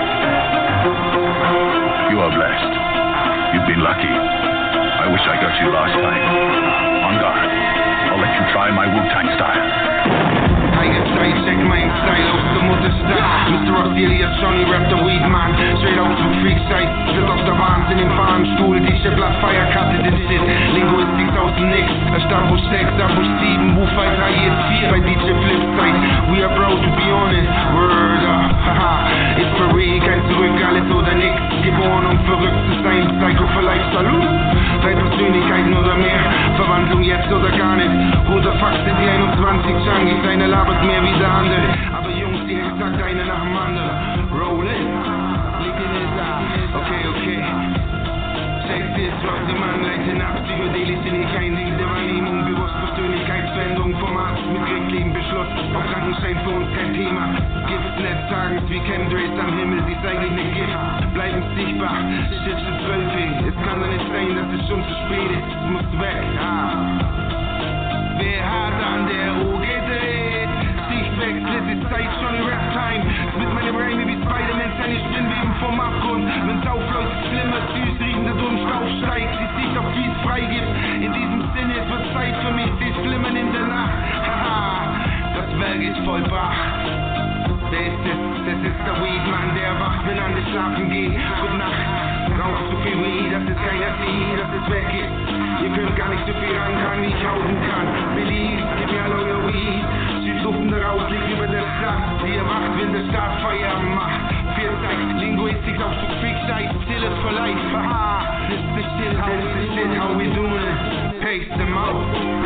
You are blessed. You've been lucky. I wish I got you last time. On guard. I'll let you try my Wu-Tang style. Tiger Sight, check my style aus der Mutterstadt. Mister Rossilius, Johnny Rap, der Weedman. Straight out from Freakside, sit auf der Wahnsinn im Fahnenstuhl. D J Blatt, Feierkarte, den Shit. Linguistics aus dem Nix. Stambusch sechs, Ambusch sieben, Buchfight drei, jetzt vier. Bei D J Flipside, we are proud to be honest. Word up, haha. Ist for real, kein Zurück, alles oder nix. Geboren um verrückt zu sein, Psycho for Life, Salut. Drei Persönlichkeiten oder mehr, Verwandlung jetzt oder gar nicht. Roter Fax sind die einundzwanzig Junkies, eine labert mehr wie der andere. Aber Jungs, die exakt eine nach dem anderen. Rollin', liegen es da, okay, okay. Check this, was die Mann leiten ab. Psychedelisch sind hier kein Ding der Wahrnehmung. Bewusst Persönlichkeitsveränderung vom Arzt mit rechtlichem Beschluss. Auf Krankenschein für uns kein Thema. Giftnet tagens wie Chemtrails am Himmel, sie ist eigentlich ne Gift. Bleiben sichtbar, Shit für zwölfig. Es kann doch nicht sein, dass es schon zu spät ist. Es muss weg, ah. Wer hat an der Uhr gedreht? Sichtwechsel, es ist Zeit, schon in Rap-Time. Mit meinem Reime wie Spider-Man sein, ich bin wie im vom Abgrund. Wenn's aufläuft, flimmert, süß riechender Dummstaub steigt. Sie sieht auf, wie es freigibt. In diesem Sinne, es wird Zeit für mich, sie flimmern in der Nacht. Haha, das Werk ist vollbracht. Wer ist es? Das ist der Weedman, der wacht, wenn alle schlafen gehen. Gute Nacht, rauchst du viel Weed, das ist keiner See, dass es weg ist. Ihr könnt gar nicht so viel rankommen, wie ich hausen kann. Believe, gib mir all euer Weed. Südlufen daraus liegt über der Stadt. Die erwacht, wenn der Staat Feierabend macht. Vierzeit, Linguistics auf zu Freakside, still is for life, haha. This is shit, how is this shit, how we doing it? Pace them out.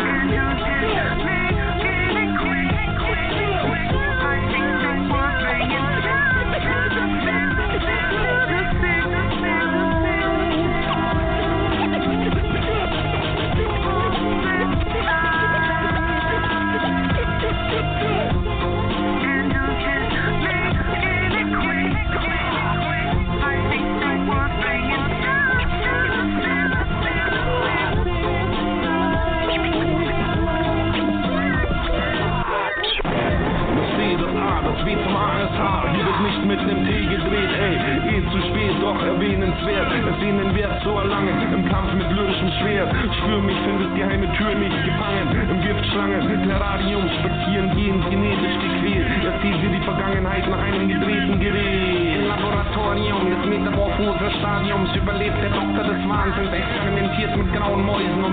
Wie zum A S H, hier wird nicht mit nem Tee gedreht, ey, eh zu spät, doch erwähnenswert, es ihnen Wert so erlangen, im Kampf mit lyrischem Schwert, spür mich, findet geheime Tür nicht gefangen, im Giftschlange, Terrarium, spazieren gehen, genetisch gequält, erzählt sie die Vergangenheit nach einem gedrehten Gerät, im Laboratorium des Metamorphose-Stadiums überlebt der Doktor des Wahnsinns, experimentiert mit grauen Mäusen, um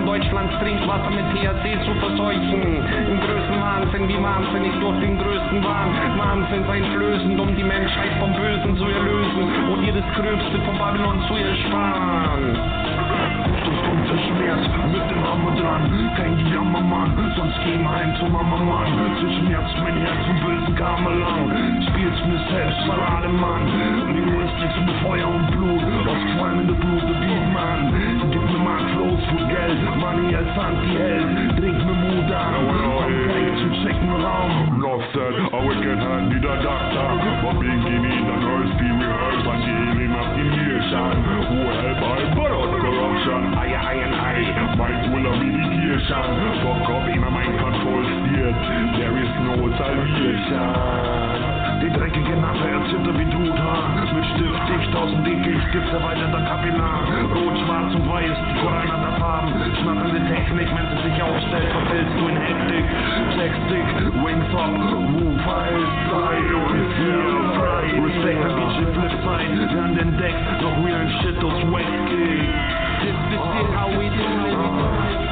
Deutschlands Trinkwasser mit T H C zu verseuchen. Im größten Wahnsinn, wie wahnsinnig durch den größten Wahn. Wahnsinnseinflößend, um die Menschheit vom Bösen zu erlösen und ihr das Gröbste von Babylon zu ersparen. Doch kommt der Schmerz mit dem Hammer dran. Kein Jammermann, sonst geh mal heim zum Mama-Mann. Zwischen Herz, mein Herz und bösen Karma lang. Spielst mir selbst, Parademann. Linguistisch mit Feuer und Blut. Aus qualmende Blut, der Beatmann. Gib mir Mark Flows für Geld. Money als Anti-Held. Trink mir Mut an. Komm gleich zum checken Raum. Enough said, I will get hand in the doctor. But beginning the nurse, the rehearse and the healing of the nation. Who help I but out corruption. I, I and I, mind full of medication. Fuck up in a mind control state. There is no salvation. Die dreckige Nase erzittert wie Truthahn. Mit Stift, dicht aus dem Dicke, Stift erweiterter Kapillar. Rot, schwarz und weiß, die Koran an der Farben. Schnatternde Technik, wenn sie sich aufstellt, verfällst du in Hektik. Checkstick, Wings up, Woo, Five, drei und vier, frei. Respect an each Flipside, an den Decks, noch real shit aus Wackkick. This is shit how we do it.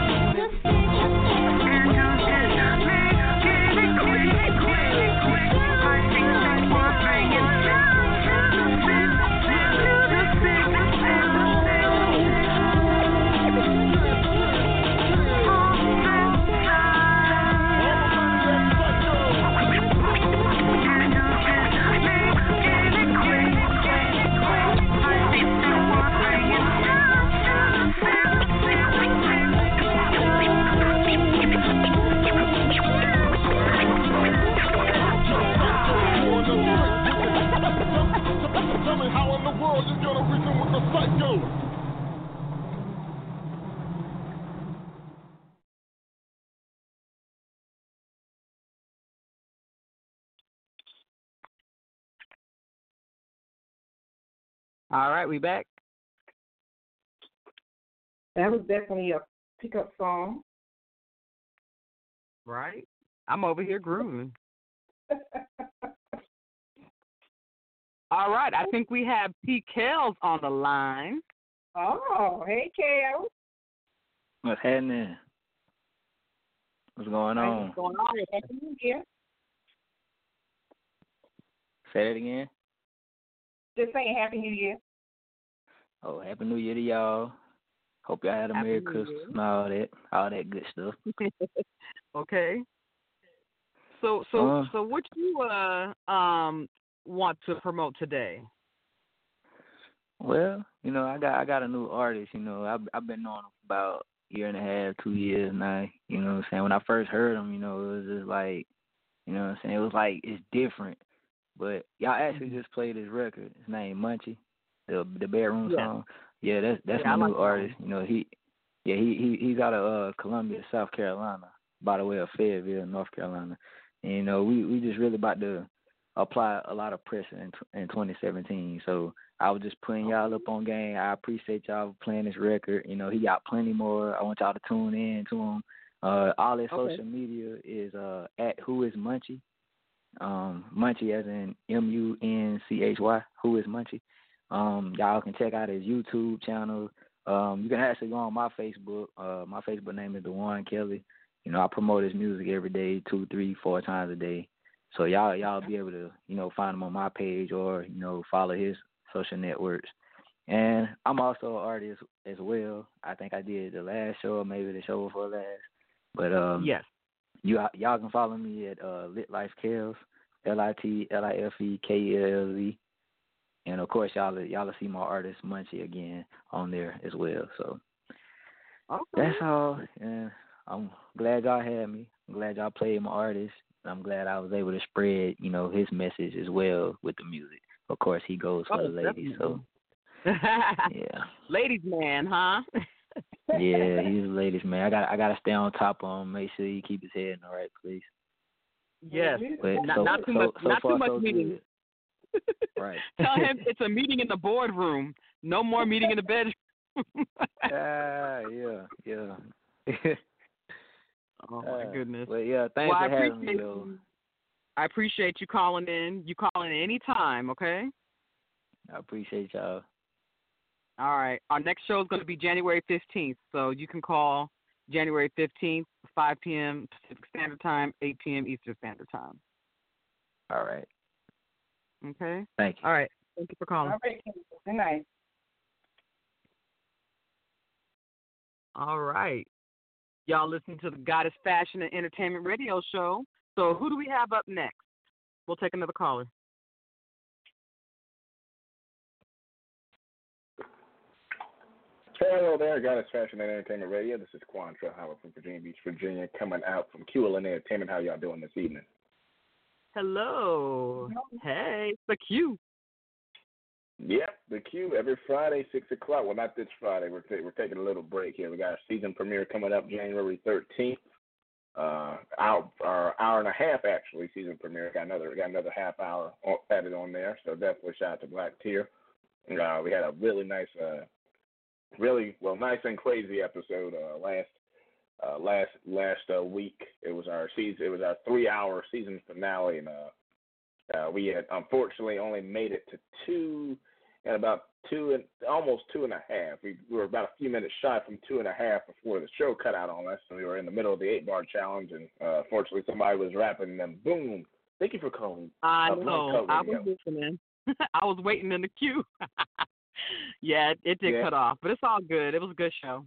How in the world you gonna reason with a psycho? All right, we back. That was definitely a pickup song. Right? I'm over here grooving. All right, I think we have P. Kells on the line. Oh, hey, Kel. What's happening? What's going on? What's going on? Happy New Year. Say that again. Just saying Happy New Year. Oh, Happy New Year to y'all. Hope y'all had a Happy Merry New Christmas Year. and all that, all that good stuff. Okay. So, so, Uh, so, what you uh um want to promote today? Well, you know, I got I got a new artist. You know, I've I've been knowing him for about a year and a half, two years now. You know what I'm saying? When I first heard him, you know, it was just like, you know what I'm saying? It was like it's different. But y'all actually just played his record. His name Munchie, the the bedroom Yeah. song. Yeah, that's that's Yeah, I my like new that artist. You know, he yeah he he he's out of uh Columbia, South Carolina, by the way of Fayetteville, North Carolina. And you know, we we just really about to apply a lot of pressure in in twenty seventeen. So I was just putting y'all up on game. I appreciate y'all playing this record. You know, he got plenty more. I want y'all to tune in to him. Uh, all his Okay. social media is uh at Who Is Munchie. Um, Munchie as in M U N C H Y. Who Is Munchie? Um, y'all can check out his YouTube channel. Um, you can actually go on my Facebook. Uh, my Facebook name is DeJuan Kelly. You know, I promote his music every day, two, three, four times a day. So y'all y'all be able to, you know, find him on my page or, you know, follow his social networks. And I'm also an artist as well. I think I did the last show or maybe the show before last. But um Yes. you y'all can follow me at uh Lit Life Kells, L I T L I F E K E L L Z. And of course y'all y'all will see my artist Munchie again on there as well. So Okay. that's all. And I'm glad y'all had me. I'm glad y'all played my artist. I'm glad I was able to spread, you know, his message as well with the music. Of course, he goes for Oh, the ladies. So yeah, Ladies man, huh? yeah, he's a ladies man. I got I got to stay on top of him. Make sure he keep his head in the right place. Yes. But not, so, not too so, much. so not far, too much so meeting. good. Right. Tell him it's a meeting in the boardroom. No more meeting in the bedroom. Ah, yeah, yeah. Oh my Uh, goodness. Well, yeah, thanks well, for I having me, appreciate though. you. I appreciate you calling in. You call in any time, okay? I appreciate y'all. All right. Our next show is going to be January fifteenth, so you can call January fifteenth, five p.m. Pacific Standard Time, eight p.m. Eastern Standard Time. All right. Okay? Thank you. All right. Thank you for calling. All right. Good night. All right. Y'all listening to the Goddess Fashion and Entertainment Radio Show. So who do we have up next? We'll take another caller. Hello there, Goddess Fashion and Entertainment Radio. This is Quantra Howard from Virginia Beach, Virginia, coming out from Q L N Entertainment. How y'all doing this evening? Hello. Hey, it's the Q. Yep, the Q every Friday, six o'clock. Well, not this Friday. We're, t- we're taking a little break here. We got our season premiere coming up January thirteenth. Uh, hour, uh, hour and a half, actually, season premiere. Got another got another half hour added on there, so definitely shout out to Black Tier. Uh, we had a really nice, uh, really, well, nice and crazy episode uh, last uh, last last uh, week. It was our season. It was our three-hour season finale, and uh, uh, we had unfortunately only made it to two and about two and almost two and a half. We, we were about a few minutes shy from two and a half before the show cut out on us. So we were in the middle of the eight bar challenge, and uh, fortunately somebody was rapping, and then boom! Thank you for calling. I uh, know. I was listening. I was waiting in the queue. yeah, it, it did Yeah. cut off, but it's all good. It was a good show.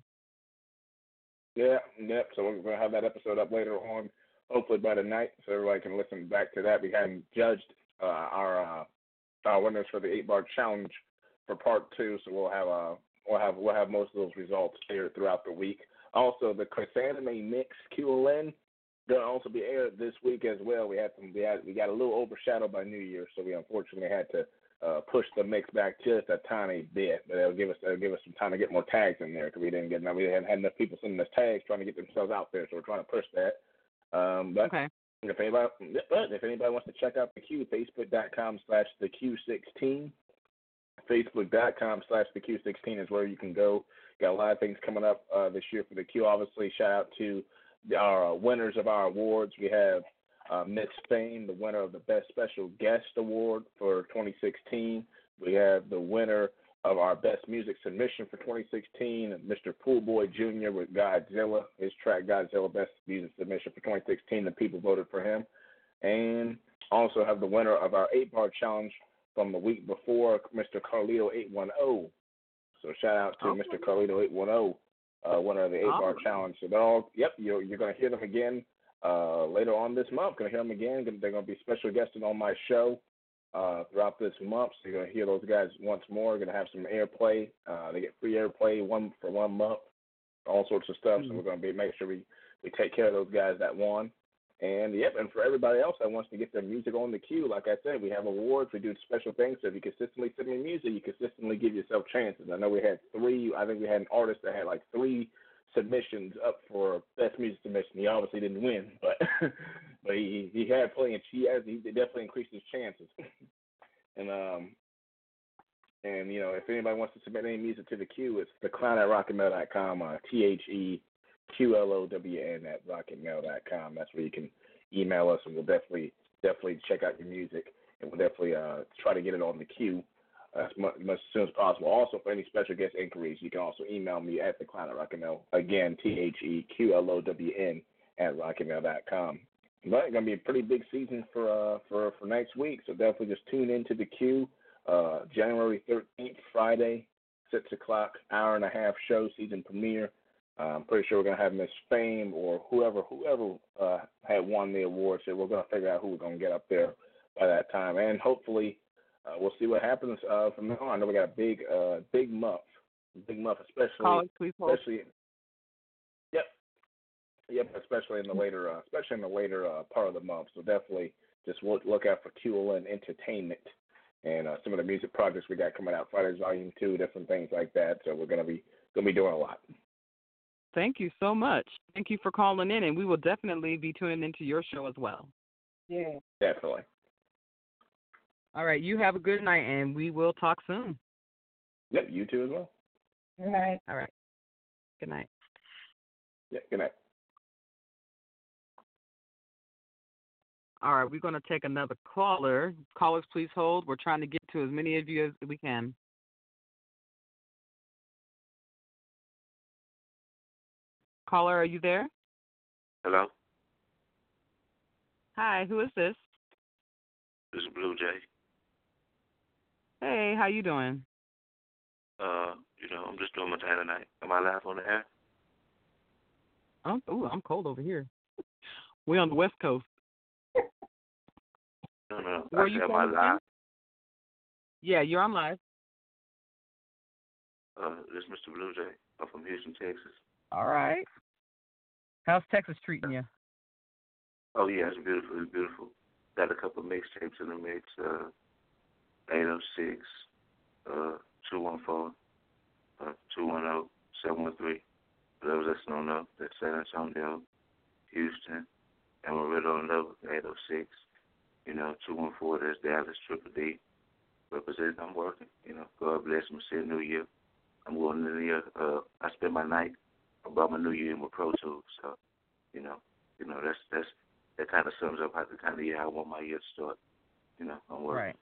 Yeah, yep. So we're going to have that episode up later on, hopefully by tonight, so everybody can listen back to that. We hadn't judged uh, our uh, our winners for the eight bar challenge for part two, so we'll have uh, we'll have we'll have most of those results aired throughout the week. Also, the Chrysanthemum Mix Q L N going to also be aired this week as well. We had some we had we got a little overshadowed by New Year, so we unfortunately had to uh, push the mix back just a tiny bit. But it'll give us it'll give us some time to get more tags in there because we didn't get we hadn't had enough people sending us tags trying to get themselves out there, so we're trying to push that. Um, but okay. If anybody, but if anybody wants to check out the Q, Facebook.com slash the Q16. Facebook.com slash the Q16 is where you can go. Got a lot of things coming up uh, this year for the Q. Obviously, shout out to our uh, winners of our awards. We have uh, Miss Fame, the winner of the Best Special Guest Award for twenty sixteen. We have the winner of our Best Music Submission for twenty sixteen, Mister Poolboy Junior with Godzilla. His track Godzilla Best Music Submission for twenty sixteen. The people voted for him. And also have the winner of our eight-bar challenge from the week before, Mister Carlito eight one zero. So shout out to okay. Mister Carlito eight one zero, uh, winner of the eight-bar oh. challenge. So they're all, yep, you're, you're going to hear them again uh, later on this month. Going to hear them again. They're going to be special guesting on my show uh, throughout this month. So you're going to hear those guys once more. Going to have some airplay. Uh, they get free airplay one for one month, all sorts of stuff. Mm-hmm. So we're going to be make sure we, we take care of those guys that won. And, yep, and for everybody else that wants to get their music on the queue, like I said, we have awards. We do special things. So if you consistently send me music, you consistently give yourself chances. I know we had three. I think we had an artist that had like three submissions up for Best Music Submission. He obviously didn't win, but but he he had plenty of he has he definitely increased his chances. and um and you know if anybody wants to submit any music to the queue, it's the clown at rocket mail dot com, uh, T H E Q L O W N at rocket mail dot com. That's where you can email us, and we'll definitely definitely check out your music, and we'll definitely uh, try to get it on the queue as much, much as soon as possible. Also, for any special guest inquiries, you can also email me at the clown at rocket mail. Again, T H E Q L O W N at rocket mail dot com. But it's gonna be a pretty big season for uh, for for next week, so definitely just tune into the queue. Uh, January thirteenth, Friday, six o'clock, hour and a half show, season premiere. Uh, I'm pretty sure we're gonna have Miss Fame or whoever whoever uh, had won the award. So we're gonna figure out who we're gonna get up there by that time, and hopefully uh, we'll see what happens uh, from now on. I know we got a big uh, big month, big month, especially Call it, please hold. especially. Yep, yep, especially in the later uh, especially in the later uh, part of the month. So definitely just look look out for Q L N Entertainment and uh, some of the music projects we got coming out. Fridays Volume Two, different things like that. So we're gonna be gonna be doing a lot. Thank you so much. Thank you for calling in, and we will definitely be tuning into your show as well. Yeah. Definitely. All right. You have a good night, and we will talk soon. Yep, you too as well. Good night. All right. Good night. Yep, good night. All right. We're going to take another caller. Callers, please hold. We're trying to get to as many of you as we can. Caller, are you there? Hello? Hi, who is this? This is Blue Jay. Hey, how you doing? Uh, you know, I'm just doing my time tonight. Am I live on the air? I'm, ooh, I'm cold over here. We on the West Coast. No, no, Where I you said, am I from live? again? Yeah, you're on live. Uh, this is Mister Blue Jay. I'm from Houston, Texas. All right. How's Texas treating you? Oh, yeah, it's beautiful. It's beautiful. Got a couple of mixtapes in the mix. Uh, eight oh six, uh, two one four, uh, two one zero, seven one three. For those that don't know, that's San Antonio, Houston, Amarillo, and Lubbock, eight oh six. You know, two one four, that's Dallas, Triple D. Representing, I'm working. You know, God bless me. See a new year. I'm going to the year. Uh, I spend my night. I brought my new year in with Pro Tools. So, you know, you know, that's that's that kind of sums up how the kind of year I want my year to start. You know, I'm working. Right.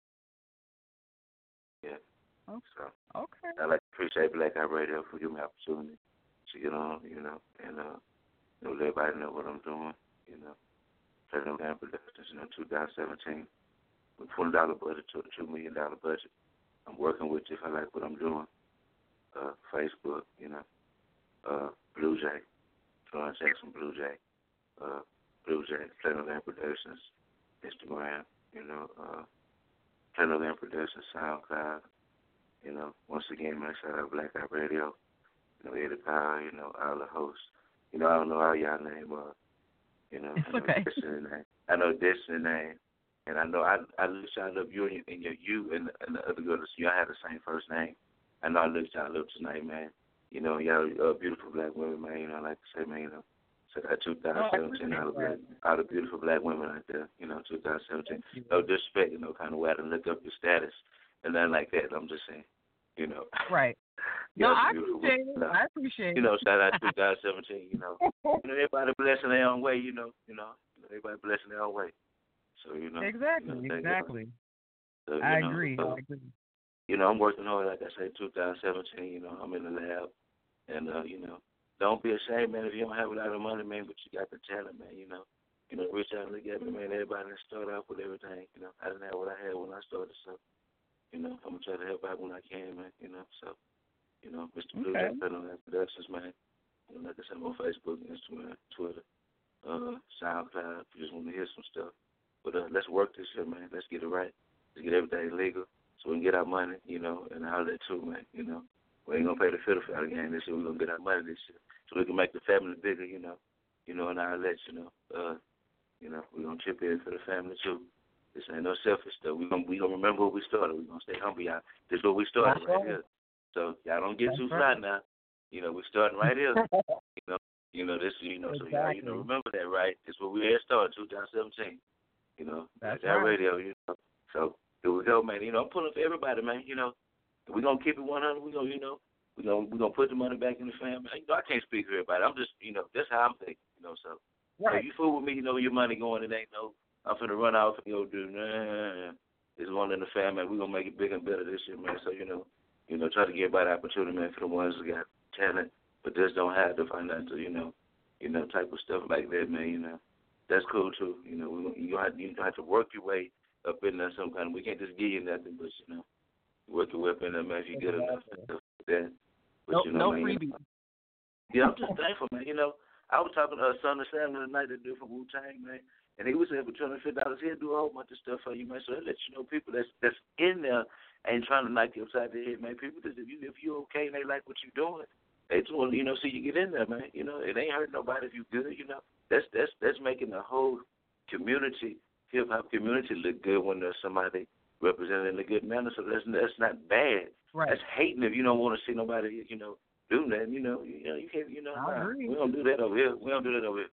Yeah. Okay. So, okay. I like to appreciate Black Eye Radio for giving me the opportunity to get on, you know, and uh, you know, let everybody know what I'm doing. You know, Platinum Land Productions, you know, two thousand seventeen. With twenty dollar budget to a two million dollar budget. I'm working with you if I like what I'm doing. Uh, Facebook, you know, uh, Blue Jay, John Jackson Blue Jay, uh, Blue Jay, Platinum Land Productions, Instagram, you know, uh, Platinum Land Productions, SoundCloud, you know. Once again, man, shout out Black Eye Radio, you know, Eddie Power, you know, all the hosts. You know, I don't know how y'all name, uh, you know, it's I know okay. Destiny name. I know Destiny name. And I know I I looked y'all up, you and, and your you and, and the other girls, y'all had the same first name. I know I looked y'all up tonight, man. You know, y'all uh, beautiful black women, man. You know, I like to say, man, you know, so that two thousand seventeen, all the, black, all the beautiful black women out there, you know, two thousand seventeen. No disrespect, you know, kind of way to look up your status and nothing like that. I'm just saying, you know. Right. No, I appreciate it. You know, I appreciate it. You know, shout out two thousand seventeen, you know. You know, everybody blessing their own way, you know, you know, everybody blessing their own way. So, you know. Exactly, you know, exactly. so, I know, agree. so, I agree. You know, I'm working hard, like I say, two thousand seventeen, you know, I'm in the lab. And, uh, you know, don't be ashamed, man, if you don't have a lot of money, man, but you got the talent, man, you know. You know, reach out and look at me, man. Everybody that start out with everything, you know. I didn't have what I had when I started, so, you know, I'm going to try to help out when I can, man, you know. So, you know, Mister Blue Jay Productions, man. You know, like I said, I'm on Facebook, Instagram, Twitter, uh, SoundCloud, if you just want to hear some stuff. But uh, let's work this year, man. Let's get it right. Let's get everything legal so we can get our money, you know, and all that too, man, you know. We ain't going to pay the fiddle for our game this year. We're going to get our money this year so we can make the family bigger, you know, you know, and all that, you know. Uh, you know, we're going to chip in for the family too. This ain't no selfish stuff. We're going we gonna remember where we started. We're going to stay humble, y'all. This is where we started That's right right. here. So y'all don't get That's too right. fly now. You know, we're starting right here. you know, you know, this, you know, so y'all, you know, remember that, right? This is where we had started, two thousand seventeen. You know, that's that right. radio, you know. So here we go, man. You know, I'm pulling for everybody, man. You know, we're gonna keep it one hundred. We're gonna, you know, we're gonna we're gonna put the money back in the family. You know, I can't speak for everybody. I'm just, you know, that's how I'm thinking. You know, so right. if you fool with me, you know your money going. It ain't no. I'm finna run off and go do. Nah, it's one in the family. We're gonna make it bigger and better this year, man. So you know, you know, try to give everybody opportunity, man, for the ones that got talent, but just don't have the financial, you know, you know, type of stuff like that, man. You know. That's cool too. You know, we, you have you have to work your way up in there some kind of. We can't just give you nothing, but you know, work your way up in there, man. If you get enough and stuff like that. But no, you know, no man, freebie. Yeah, I'm just thankful, man. You know, I was talking to uh, Son of Sam the other night, that dude from Wu Tang, man, and he was saying for two hundred fifty dollars, he'll do a whole bunch of stuff for you, man. So that lets you know people that's that's in there ain't trying to knock you upside the head, man. People just if you if you okay and they like what you're doing, they just want to, you know, see you get in there, man. You know, it ain't hurt nobody if you good, you know. That's that's that's making the whole community, hip hop community, look good when there's somebody represented in a good manner. So that's that's not bad. Right. That's hating if you don't want to see nobody, you know, do that. You know, you know, you can't, you know. Nah, we don't do that over here. We don't do that over here.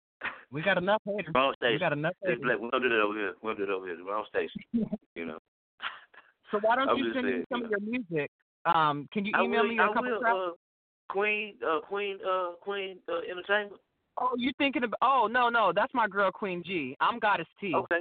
We got enough haters. Wrong station. We got enough haters. Like, we don't do that over here. We don't do that over here. The wrong station. You know. So why don't I'm you just send me saying, some you of your music? Um, can you I email will, me a I couple will, tracks? uh, Queen, uh, Queen, uh, Queen uh, Entertainment. Oh, you thinking of? Oh, no, no, that's my girl Queen G. I'm Goddess T. Okay.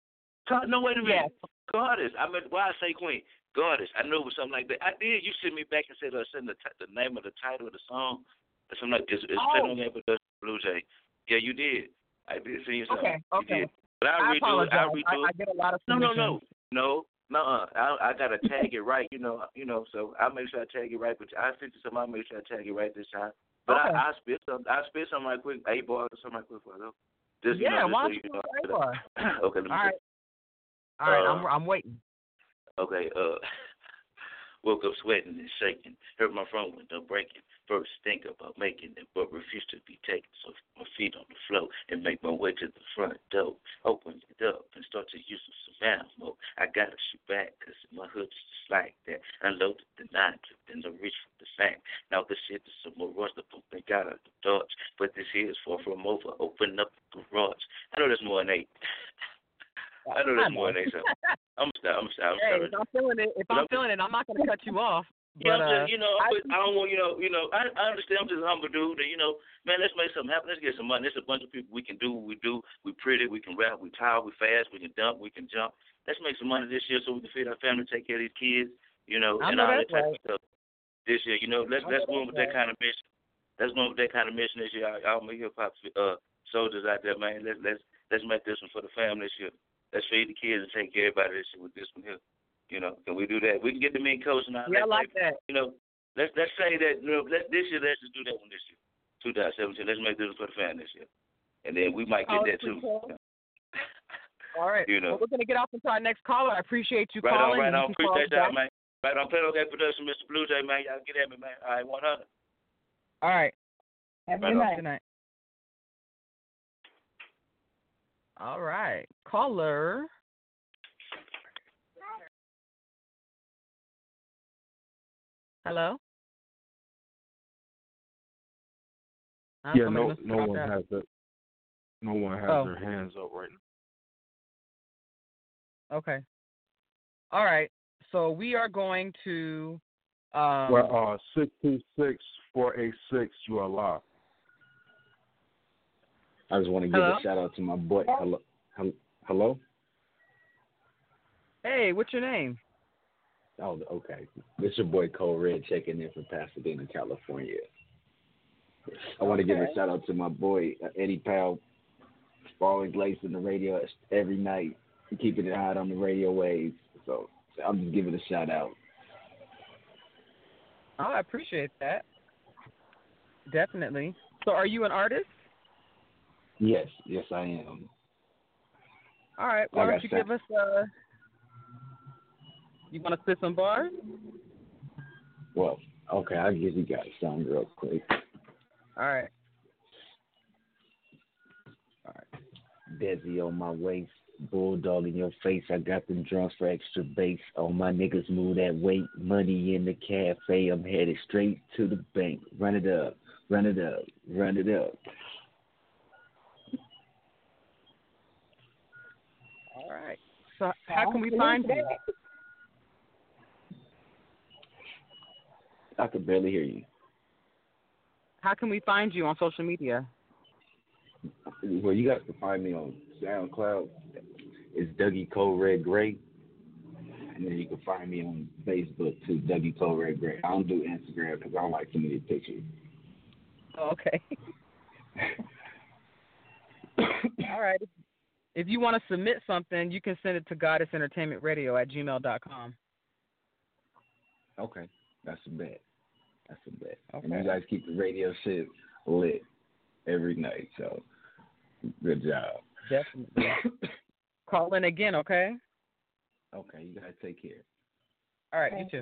No, wait a minute. Yes. Goddess. I mean, why I say Queen? Goddess. I knew it was something like that. I did. You sent me back and said, uh, send the, t- the name of the title of the song. something like it's, it's Oh. State on Game Production Blue Jay. Yeah, you did. I did send you something. Okay, okay. You did. But I, I redo apologize. it. I redo I, it. I get a lot of No, no, submissions. no, no, no. I I gotta tag it right. You know, you know. So I make sure I tag it right. But I sent you something. I make sure I tag it right this time. But Okay. I I spit some. I spit something right quick. Eight bars or something right quick for it. Just Yeah, you know, just why so don't you you know. do eight bars? Okay, let me All see. right. All right, Uh, I'm I'm waiting. Okay, uh, woke up sweating and shaking, heard my front window breaking. First think about making it, but refuse to be taken. So my feet on the floor and make my way to the front door. Open it up and start to use some surround mode. I gotta shoot back because my hood's just like that. Unloaded the nine clip, then the reach for the sack. Now the shit is some more rust up and got out the dodge. But this here is far from over. Open up the garage. I know there's more than eight. I know there's more than eight. So I'm stop. I'm stop. I'm Hey, sorry. if I'm feeling it, if But I'm I'm- feeling it, I'm not gonna cut you off. Yeah, But I'm uh, just, you know, I, I, I don't want, you know, you know, I, I understand. I'm just a humble dude, and you know, man, let's make something happen. Let's get some money. There's a bunch of people we can do what we do. We pretty, we can rap, we tall, we fast, we can dump, we can jump. Let's make some money this year so we can feed our family, take care of these kids, you know, I and know all that's that type right. of stuff. This year, you know, let's I know let's go in that's with that right. kind of mission. Let's go in with that kind of mission this year. All my hip hop uh, soldiers out there, man. Let's let's let's make this one for the family this year. Let's feed the kids and take care of everybody this year with this one here. You know, can we do that? We can get the main coach and all Yeah, that. I like baby. that. You know, let's let's say that. You know, let this year let's just do that one this year, twenty seventeen. Let's make this one for the family this year, and then we might get Oh, that that's too. pretty cool. All right. You know. Well, we're gonna get off into our next caller. I appreciate you Right on, calling. right and on. you can call Appreciate us y'all, back. man. Right on. Play okay production, Mister Blue Jay, man. Y'all get at me, man. All right, one hundred. All right. Have a Right good on. night. Good night. All right. Caller. Hello? Uh, Yeah, somebody no, must have no dropped one out. has it. No one has Oh. their hands up right now. Okay. All right. So we are going to. Um, Well, uh, six two six four eight six. You are live. I just want to give Hello? a shout out to my boy. Hello, Hel- hello. Hey, what's your name? Oh, okay. This your boy Cole Red checking in from Pasadena, California. I want to give a Okay. shout out to my boy uh, Eddie Powell, always lacing the radio every night, keeping it hot on the radio waves. So I'm just giving a shout out. Oh, I appreciate that. Definitely. So, are you an artist? Yes, yes I am. All right. I Why got don't you some- give us uh You want to spit some bars? Well, okay, I'll give you guys some real quick. All right. Desi on my waist, bulldog in your face. I got them drums for extra bass. All my niggas move that weight. Money in the cafe. I'm headed straight to the bank. Run it up, run it up, run it up. All right. So, how can we find you? I could barely hear you. How can we find you on social media? Well, you guys can find me on SoundCloud. It's Dougie Cole Red Gray. And then you can find me on Facebook too, Dougie Cole Red Gray. I don't do Instagram because I don't like too many pictures. Oh, okay. All right. If you want to submit something, you can send it to goddess entertainment radio at gmail dot com. Okay, that's a bet. That's a bet. Okay. And you guys keep the radio shit lit every night, so good job. Definitely. Call in again, okay? Okay, you guys take care. All right, Thank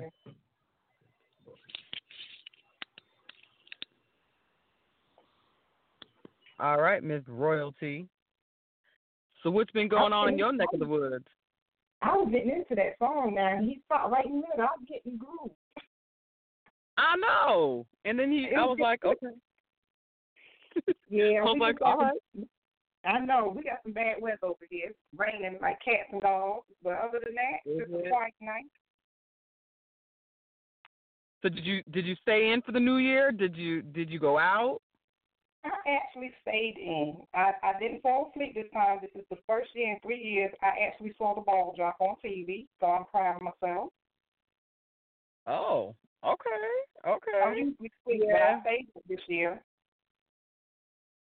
you too. All right, Miss Royalty. So what's been going on in your neck of the woods? I was getting into that song now, and he stopped right in the middle. I was getting groove. I know. And then he, I was like, okay. Yeah, I was we like, just got all right. some- I know we got some bad weather over here. It's raining like cats and dogs, but other than that, it's Mhm. a quiet night. So did you did you stay in for the new year? Did you did you go out? I actually stayed in. I, I didn't fall asleep this time. This is the first year in three years I actually saw the ball drop on T V, so I'm proud of myself. Oh, okay, okay. I'm usually sleep, but Yeah. I stayed this year.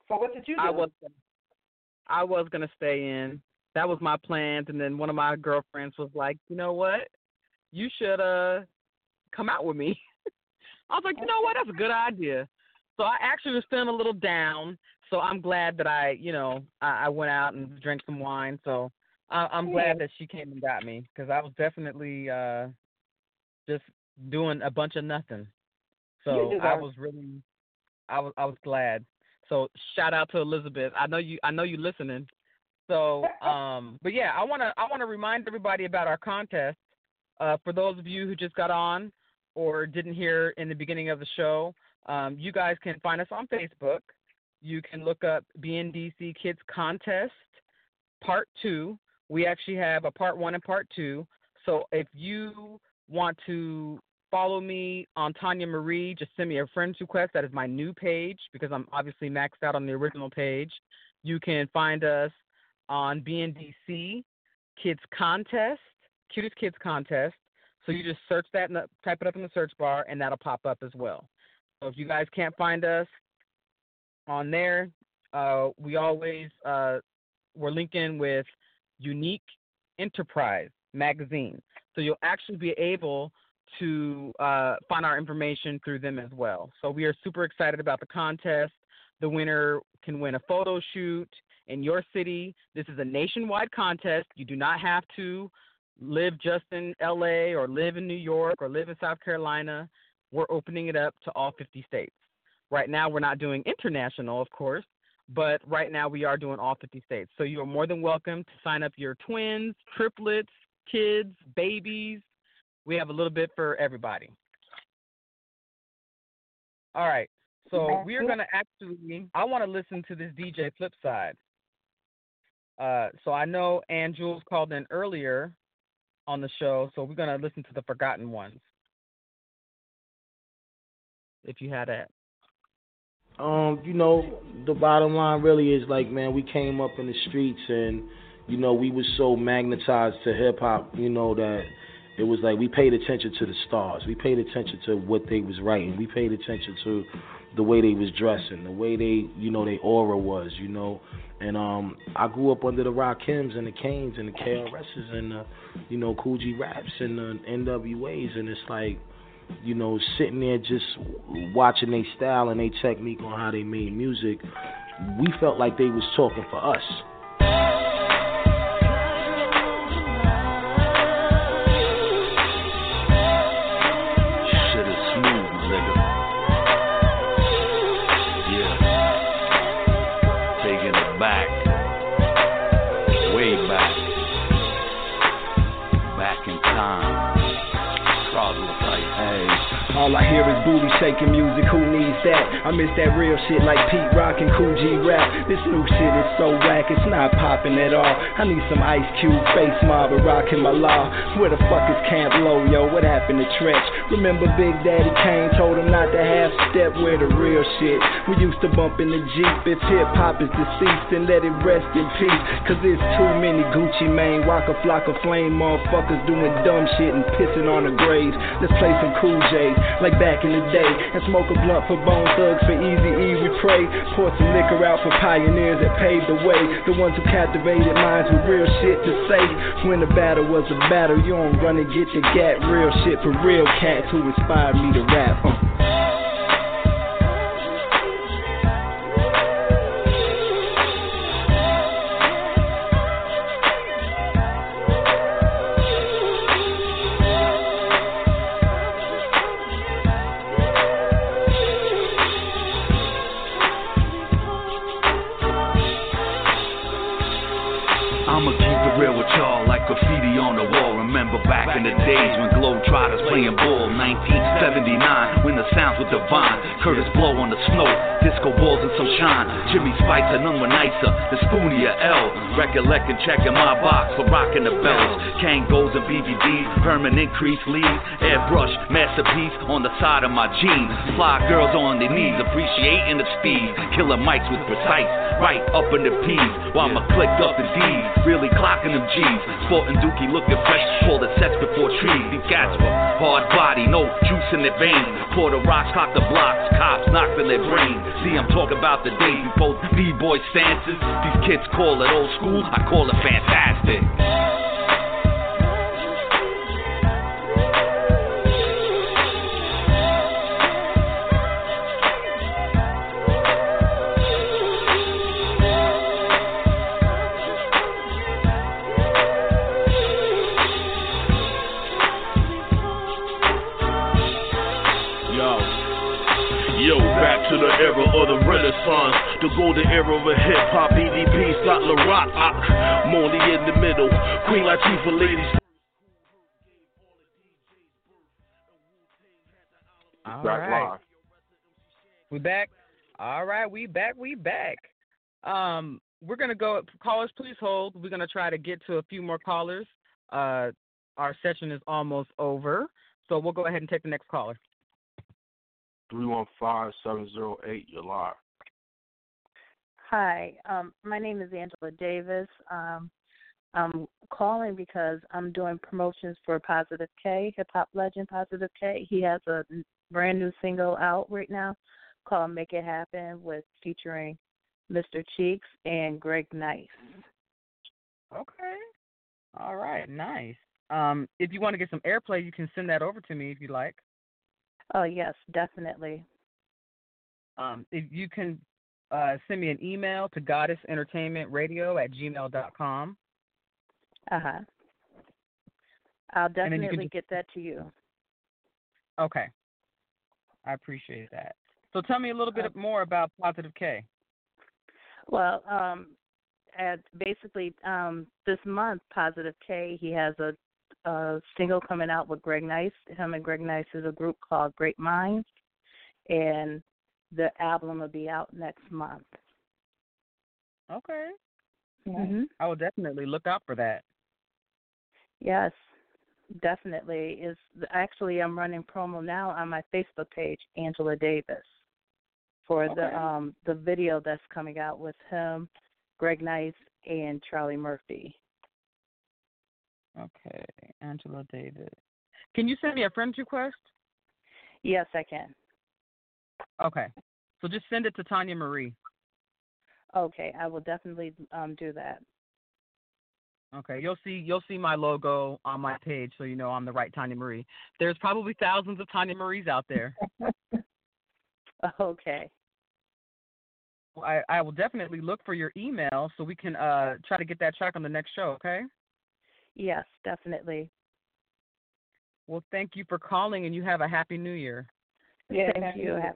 So what did you do? I was, I was gonna stay in. That was my plans, and then one of my girlfriends was like, you know what? You should uh come out with me. I was like, you know what? That's a good idea. So I actually was feeling a little down. So I'm glad that I, you know, I, I went out and drank some wine. So I, I'm glad that she came and got me because I was definitely uh, just doing a bunch of nothing. So I was really, I was, I was glad. So shout out to Elizabeth. I know you, I know you listening. So, um, but yeah, I wanna, I wanna remind everybody about our contest. Uh, for those of you who just got on or didn't hear in the beginning of the show, um, you guys can find us on Facebook. You can look up B N D C Kids Contest Part two. We actually have a Part one and Part two. So if you want to follow me on Tanya Marie, just send me a friend's request. That is my new page because I'm obviously maxed out on the original page. You can find us on B N D C Kids Contest. Cutest Kids Contest. So you just search that, and type it up in the search bar, and that'll pop up as well. So if you guys can't find us on there, uh, we always, uh, we're linking with Unique Enterprise magazine. So you'll actually be able to uh, find our information through them as well. So we are super excited about the contest. The winner can win a photo shoot in your city. This is a nationwide contest. You do not have to live just in L A or live in New York or live in South Carolina. We're opening it up to all fifty states. Right now, we're not doing international, of course, but right now we are doing all fifty states. So you are more than welcome to sign up your twins, triplets, kids, babies. We have a little bit for everybody. All right. So we're going to actually, I want to listen to this D J Flipside. Uh, so I know Ann Jules called in earlier on the show, so we're going to listen to the Forgotten Ones. If you had that. Um, you know, the bottom line really is like, man, we came up in the streets and, you know, we was so magnetized to hip hop, you know, that it was like we paid attention to the stars. We paid attention to what they was writing. We paid attention to the way they was dressing, the way they, you know, their aura was, you know. And um, I grew up under the Rakims and the Kanes and the K R S's and the, you know, Kool G Raps and the N W As, and it's like, you know, sitting there just watching their style and their technique on how they made music, we felt like they was talking for us. Shit is smooth, nigga. Yeah. Taking it back. Way back. Back in time. All I hear is booty shaking music, who needs that? I miss that real shit like Pete Rock and Kool G Rap. This new shit is so whack, it's not popping at all. I need some Ice Cube, Face Mob, and Rockin' My Law. Where the fuck is Camp Low, yo? What happened to Tretch? Remember Big Daddy Kane told him not to half step where the real shit. We used to bump in the Jeep if hip hop is deceased, and let it rest in peace. Cause there's too many Gucci Mane, Waka Flocka Flame motherfuckers doing dumb shit and pissing on the graves. Let's play some Cool J like back in the day, and smoke a blunt for Bone Thugs, for Eazy-E we pray. Pour some liquor out for pioneers that paved the way, the ones who captivated minds with real shit to say. When the battle was a battle, you don't run and get the gat. Real shit for real cats who inspired me to rap. uh. I'ma keep it real with y'all like graffiti on the wall. Remember back in the days when Globetrotters playing ball. nineteen seventy-nine when the sounds were divine. Curtis Blow on the snow, disco balls and some shine. Jimmy Spice and none were nicer than Spoonie or L. Recollecting checking my box for rocking the bells. Kangos and B V Ds, Herman increased leads. Airbrush, masterpiece on the side of my jeans. Fly girls on their knees, appreciating the speed. Killer mics with precise, right up in the P's. While my clicked up the D's, really clocking them G's. Sporting Dookie looking fresh, call it sets before trees. These cats were hard body, no juice in their veins. Pour the rocks, cock the blocks, cops knocked in their brains. See, I'm talking about the days we both B-boy stances. These kids call it old school, I call it fantastic. To the era of the Renaissance, the golden era of hip-hop, E D P, Scott LaRock, Molly in the middle, Queen Latifah, ladies. All Back right. live. We back? All right, we back, we back. Um, we're going to go, callers, please hold. We're going to try to get to a few more callers. Uh, our session is almost over, so we'll go ahead and take the next caller. three one five, seven zero eight, you're live. Hi, um, my name is Angela Davis. Um, I'm calling because I'm doing promotions for Positive K, hip-hop legend Positive K. He has a brand new single out right now called Make It Happen with featuring Mister Cheeks and Greg Nice. Okay. All right, nice. Um, if you want to get some airplay, you can send that over to me if you like. Oh, yes, definitely. Um, if you can uh, send me an email to goddess entertainment radio at gmail dot com. Uh-huh. I'll definitely just... get that to you. Okay. I appreciate that. So tell me a little bit uh, more about Positive K. Well, um, at basically um, this month, Positive K, he has a a single coming out with Greg Nice. Him and Greg Nice is a group called Great Minds, and the album will be out next month. Okay. Mm-hmm. I will definitely look out for that. Yes, definitely. Is actually I'm running promo now on my Facebook page, Angela Davis, for okay. the um the video that's coming out with him, Greg Nice, and Charlie Murphy. Okay, Angela Davis. Can you send me a friend request? Yes, I can. Okay, so just send it to Tanya Marie. Okay, I will definitely um, do that. Okay, you'll see you'll see my logo on my page, so you know I'm the right Tanya Marie. There's probably thousands of Tanya Maries out there. Okay. I, I will definitely look for your email so we can uh, try to get that track on the next show, okay? Yes, definitely. Well, thank you for calling, and you have a Happy New Year. Yeah, thank you. you.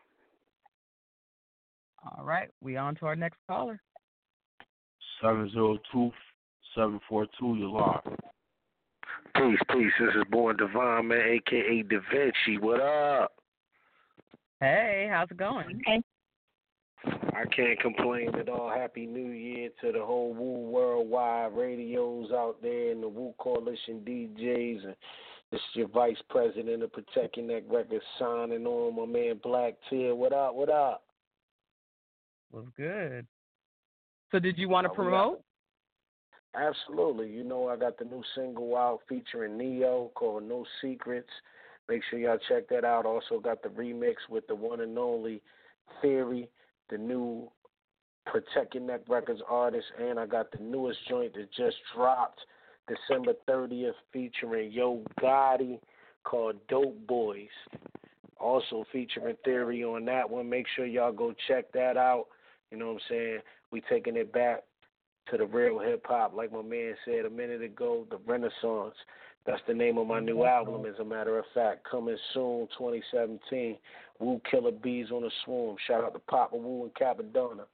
All right, we on to our next caller. seven zero two, seven four two, you're live. Peace, peace. This is Born Divine, man, a k a. Da Vinci. What up? Hey, how's it going? Hey. I can't complain at all. Happy New Year to the whole Woo worldwide radios out there and the Woo Coalition D Js. And this is your Vice President of Protecting That Record signing on, my man Black Tear. What up, what up? Was good. So did you want to promote? Absolutely. You know, I got the new single out featuring Neo called No Secrets. Make sure y'all check that out. Also got the remix with the one and only Theory, the new Protecting That Records artist, and I got the newest joint that just dropped December thirtieth featuring Yo Gotti called Dope Boys. Also featuring Theory on that one. Make sure y'all go check that out. You know what I'm saying? We taking it back to the real hip-hop, like my man said a minute ago, the Renaissance. That's the name of my new album, as a matter of fact. Coming soon, twenty seventeen. Woo Killer Bees on the Swoon. Shout out to Papa Woo and Capadonna.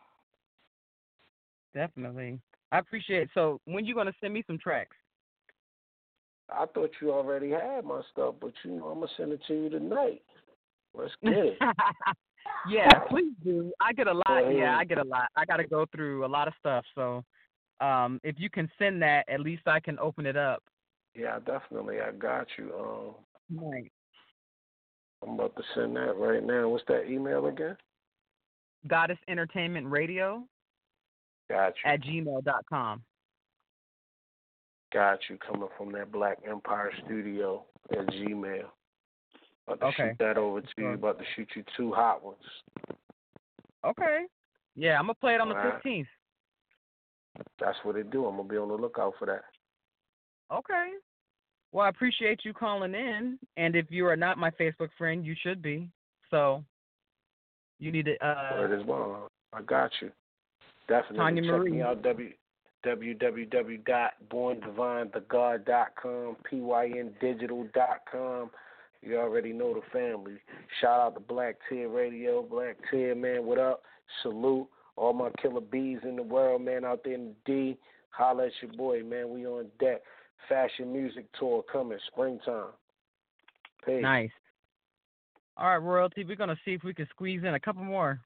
Definitely. I appreciate it. So when you going to send me some tracks? I thought you already had my stuff, but you know I'm going to send it to you tonight. Let's get it. Yeah, please do. I get a lot. Yeah, I get a lot. I got to go through a lot of stuff. So um, if you can send that, at least I can open it up. Yeah, definitely. I got you. Um, right. I'm about to send that right now. What's that email again? Goddess Entertainment Radio. Got you. At gmail dot com. Got you, coming from that Black Empire Studio at Gmail. About to Okay. shoot that over to you. Sure. About to shoot you two hot ones. Okay. Yeah, I'm gonna play it on the All right. fifteenth. That's what it do. I'm gonna be on the lookout for that. Okay. Well, I appreciate you calling in, and if you are not my Facebook friend, you should be. So you need to. Uh, Word is bond. I got you. Definitely. Tanya Check Marie. me out. W w w dot born divine the god dot com, p y n digital dot com. You already know the family. Shout out to Black Tier Radio. Black Tier, man, what up? Salute all my killer bees in the world, man, out there in the D. Holla at your boy, man. We on deck. Fashion music tour coming springtime. Peace. Nice. All right, Royalty, we're going to see if we can squeeze in a couple more.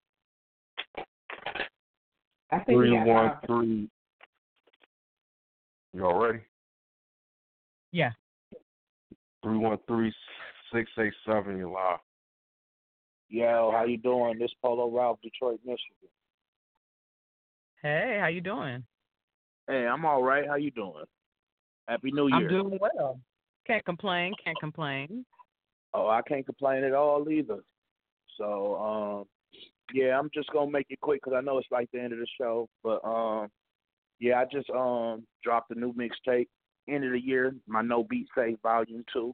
I think Three we got one time. three. Y'all ready? Yeah. Three one three six eight seven. You live. Yo, how you doing? This Polo Ralph, Detroit, Michigan. Hey, how you doing? Hey, I'm all right. How you doing? Happy New Year. I'm doing well. Can't complain. Can't complain. Oh, I can't complain at all either. So, um, yeah, I'm just gonna make it quick because I know it's like the end of the show. But um, yeah, I just um dropped a new mixtape end of the year. My No Beat Safe Volume Two.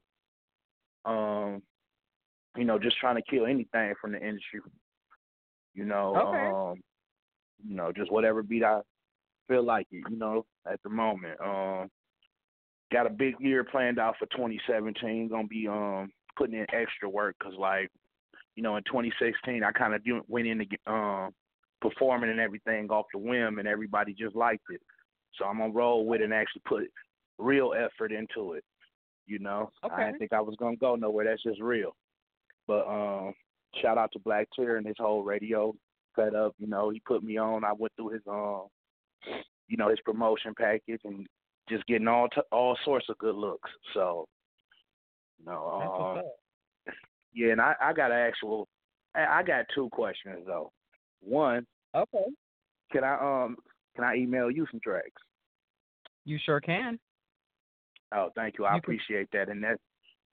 Um, you know, just trying to kill anything from the industry. You know, Okay. um, you know, just whatever beat I feel like it. You know, at the moment. Um, got a big year planned out for twenty seventeen. Gonna be um putting in extra work because, like, you know, in twenty sixteen I kind of went into um performing and everything off the whim, and everybody just liked it. So I'm gonna roll with it and actually put real effort into it. You know, Okay. I didn't think I was gonna go nowhere. That's just real. But um, shout out to Black Tier and his whole radio setup. You know, he put me on. I went through his um, you know, his promotion package and just getting all t- all sorts of good looks. So, you know, That's uh, what's up. yeah, and I, I got an actual, I I got two questions though. One, Okay. can I um, can I email you some tracks? You sure can. Oh, thank you. I You can- appreciate that. And that,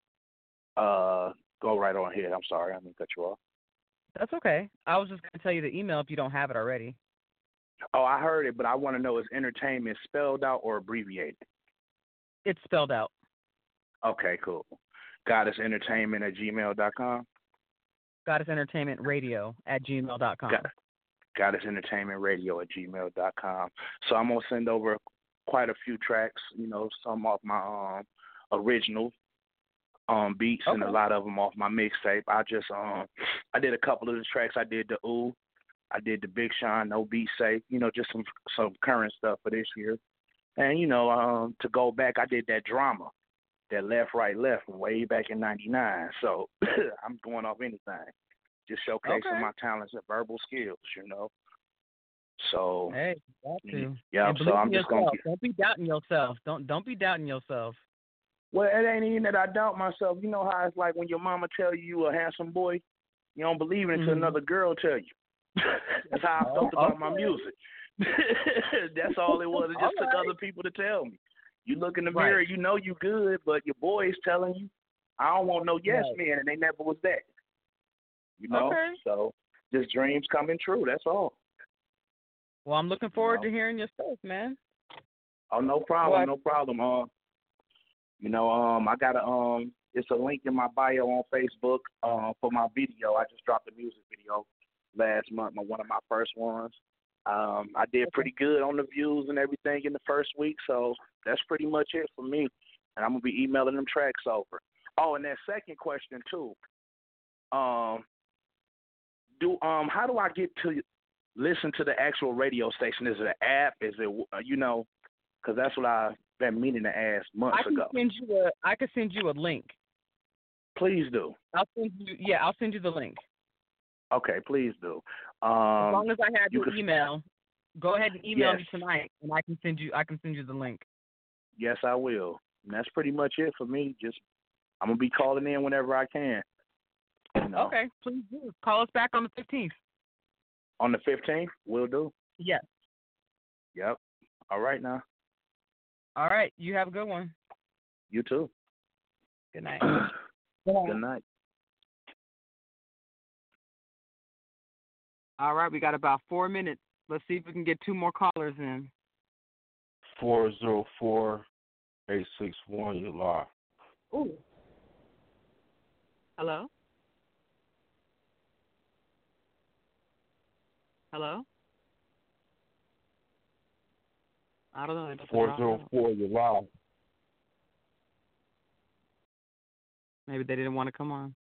uh, go right on ahead. I'm sorry, I didn't cut you off. That's okay. I was just going to tell you the email if you don't have it already. Oh, I heard it, but I want to know, is entertainment spelled out or abbreviated? It's spelled out. Okay, cool. Goddess Entertainment at gmail dot com. Goddess Entertainment Radio at gmail dot com. Got, Goddess Entertainment Radio at gmail dot com. So I'm gonna send over quite a few tracks. You know, some off my um original um beats and a Okay. lot of them off my mixtape. I just um I did a couple of the tracks. I did the Ooh, I did the Big Sean No Beat Safe. You know, just some some current stuff for this year. And you know, um to go back, I did that Drama, that Left Right Left way back in ninety-nine. So I'm going off anything, just showcasing Okay. my talents and verbal skills. You know. So Hey, you got to. yeah, And so believe I'm in just gonna yourself. get. Don't be doubting yourself. Don't don't be doubting yourself. Well, it ain't even that I doubt myself. You know how it's like when your mama tell you you a handsome boy, you don't believe it until Mhm. another girl tell you. That's how I felt Oh, about my okay. music. That's all it was. It just All took right. other people to tell me. You look in the Right. mirror, you know you good, but your boy is telling you, I don't want no yes Right. man, and they never was that. You know? Okay. So just dreams coming true, that's all. Well, I'm looking forward to hearing your stuff, man. Oh, no problem, Well, no problem. Uh, you know, um, I got a um, it's a link in my bio on Facebook uh, for my video. I just dropped a music video last month, my one of my first ones. Um, I did pretty good on the views and everything in the first week, so that's pretty much it for me. And I'm gonna be emailing them tracks over. Oh, and that second question too. Um, do um, how do I get to listen to the actual radio station? Is it an app? Is it uh, you know? Because that's what I've been meaning to ask months I can ago. send you a I can send you a link. Please do. I'll send you yeah, I'll send you the link. Okay, please do. Um, As long as I have you your can- email, go ahead and email Yes. me tonight, and I can send you I can send you the link. Yes, I will. And that's pretty much it for me. Just I'm gonna be calling in whenever I can. You know. Okay, please do. Call us back on the fifteenth. On the fifteenth, we'll do. Yes. Yep. All right now. All right. You have a good one. You too. Good night. Good night. All right. We got about four minutes. Let's see if we can get two more callers in. four zero four, eight six one, you're live. Ooh. Hello? Hello? I don't know. four zero four, you're live. Maybe they didn't want to come on.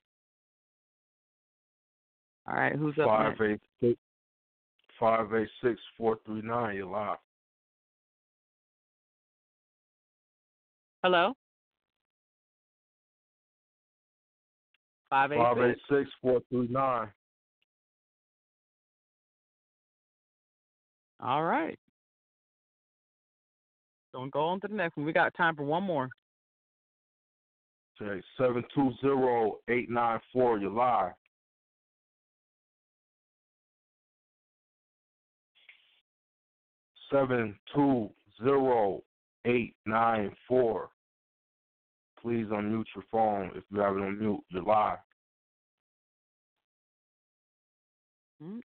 All right, who's up five next? eight six, five eight six, four three nine, you're live. Hello? five eight six, four three nine. All right. Don't go on to the next one. We got time for one more. Okay, seven two zero, eight nine four, you're live. seven two zero, eight nine four. Please unmute your phone. If you have it on mute, you're live. Mm.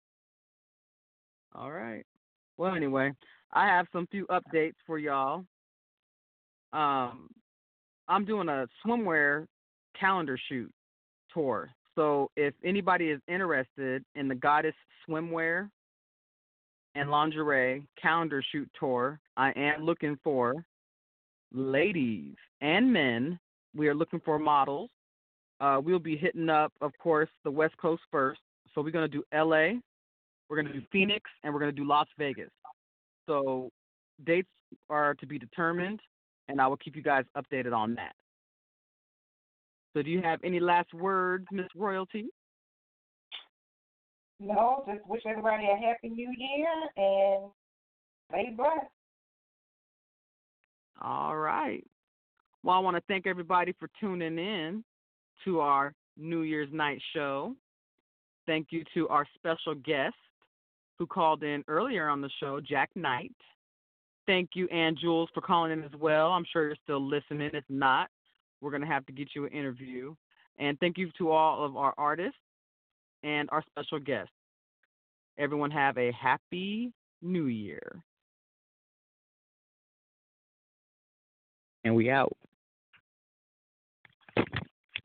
All right. Well, anyway, I have some few updates for y'all. Um, I'm doing a swimwear calendar shoot tour. So if anybody is interested in the Goddess Swimwear and Lingerie calendar shoot tour, I am looking for ladies and men. We are looking for models. Uh, we'll be hitting up, of course, the West Coast first. So we're going to do L A, we're going to do Phoenix, and we're going to do Las Vegas. So dates are to be determined, and I will keep you guys updated on that. So do you have any last words, Miss Royalty? No, just wish everybody a happy new year and stay blessed. All right. Well, I want to thank everybody for tuning in to our New Year's night show. Thank you to our special guest who called in earlier on the show, Jack Knight. Thank you, Ann Jules, for calling in as well. I'm sure you're still listening. If not, we're going to have to get you an interview. And thank you to all of our artists and our special guests. Everyone have a happy New Year. And we out.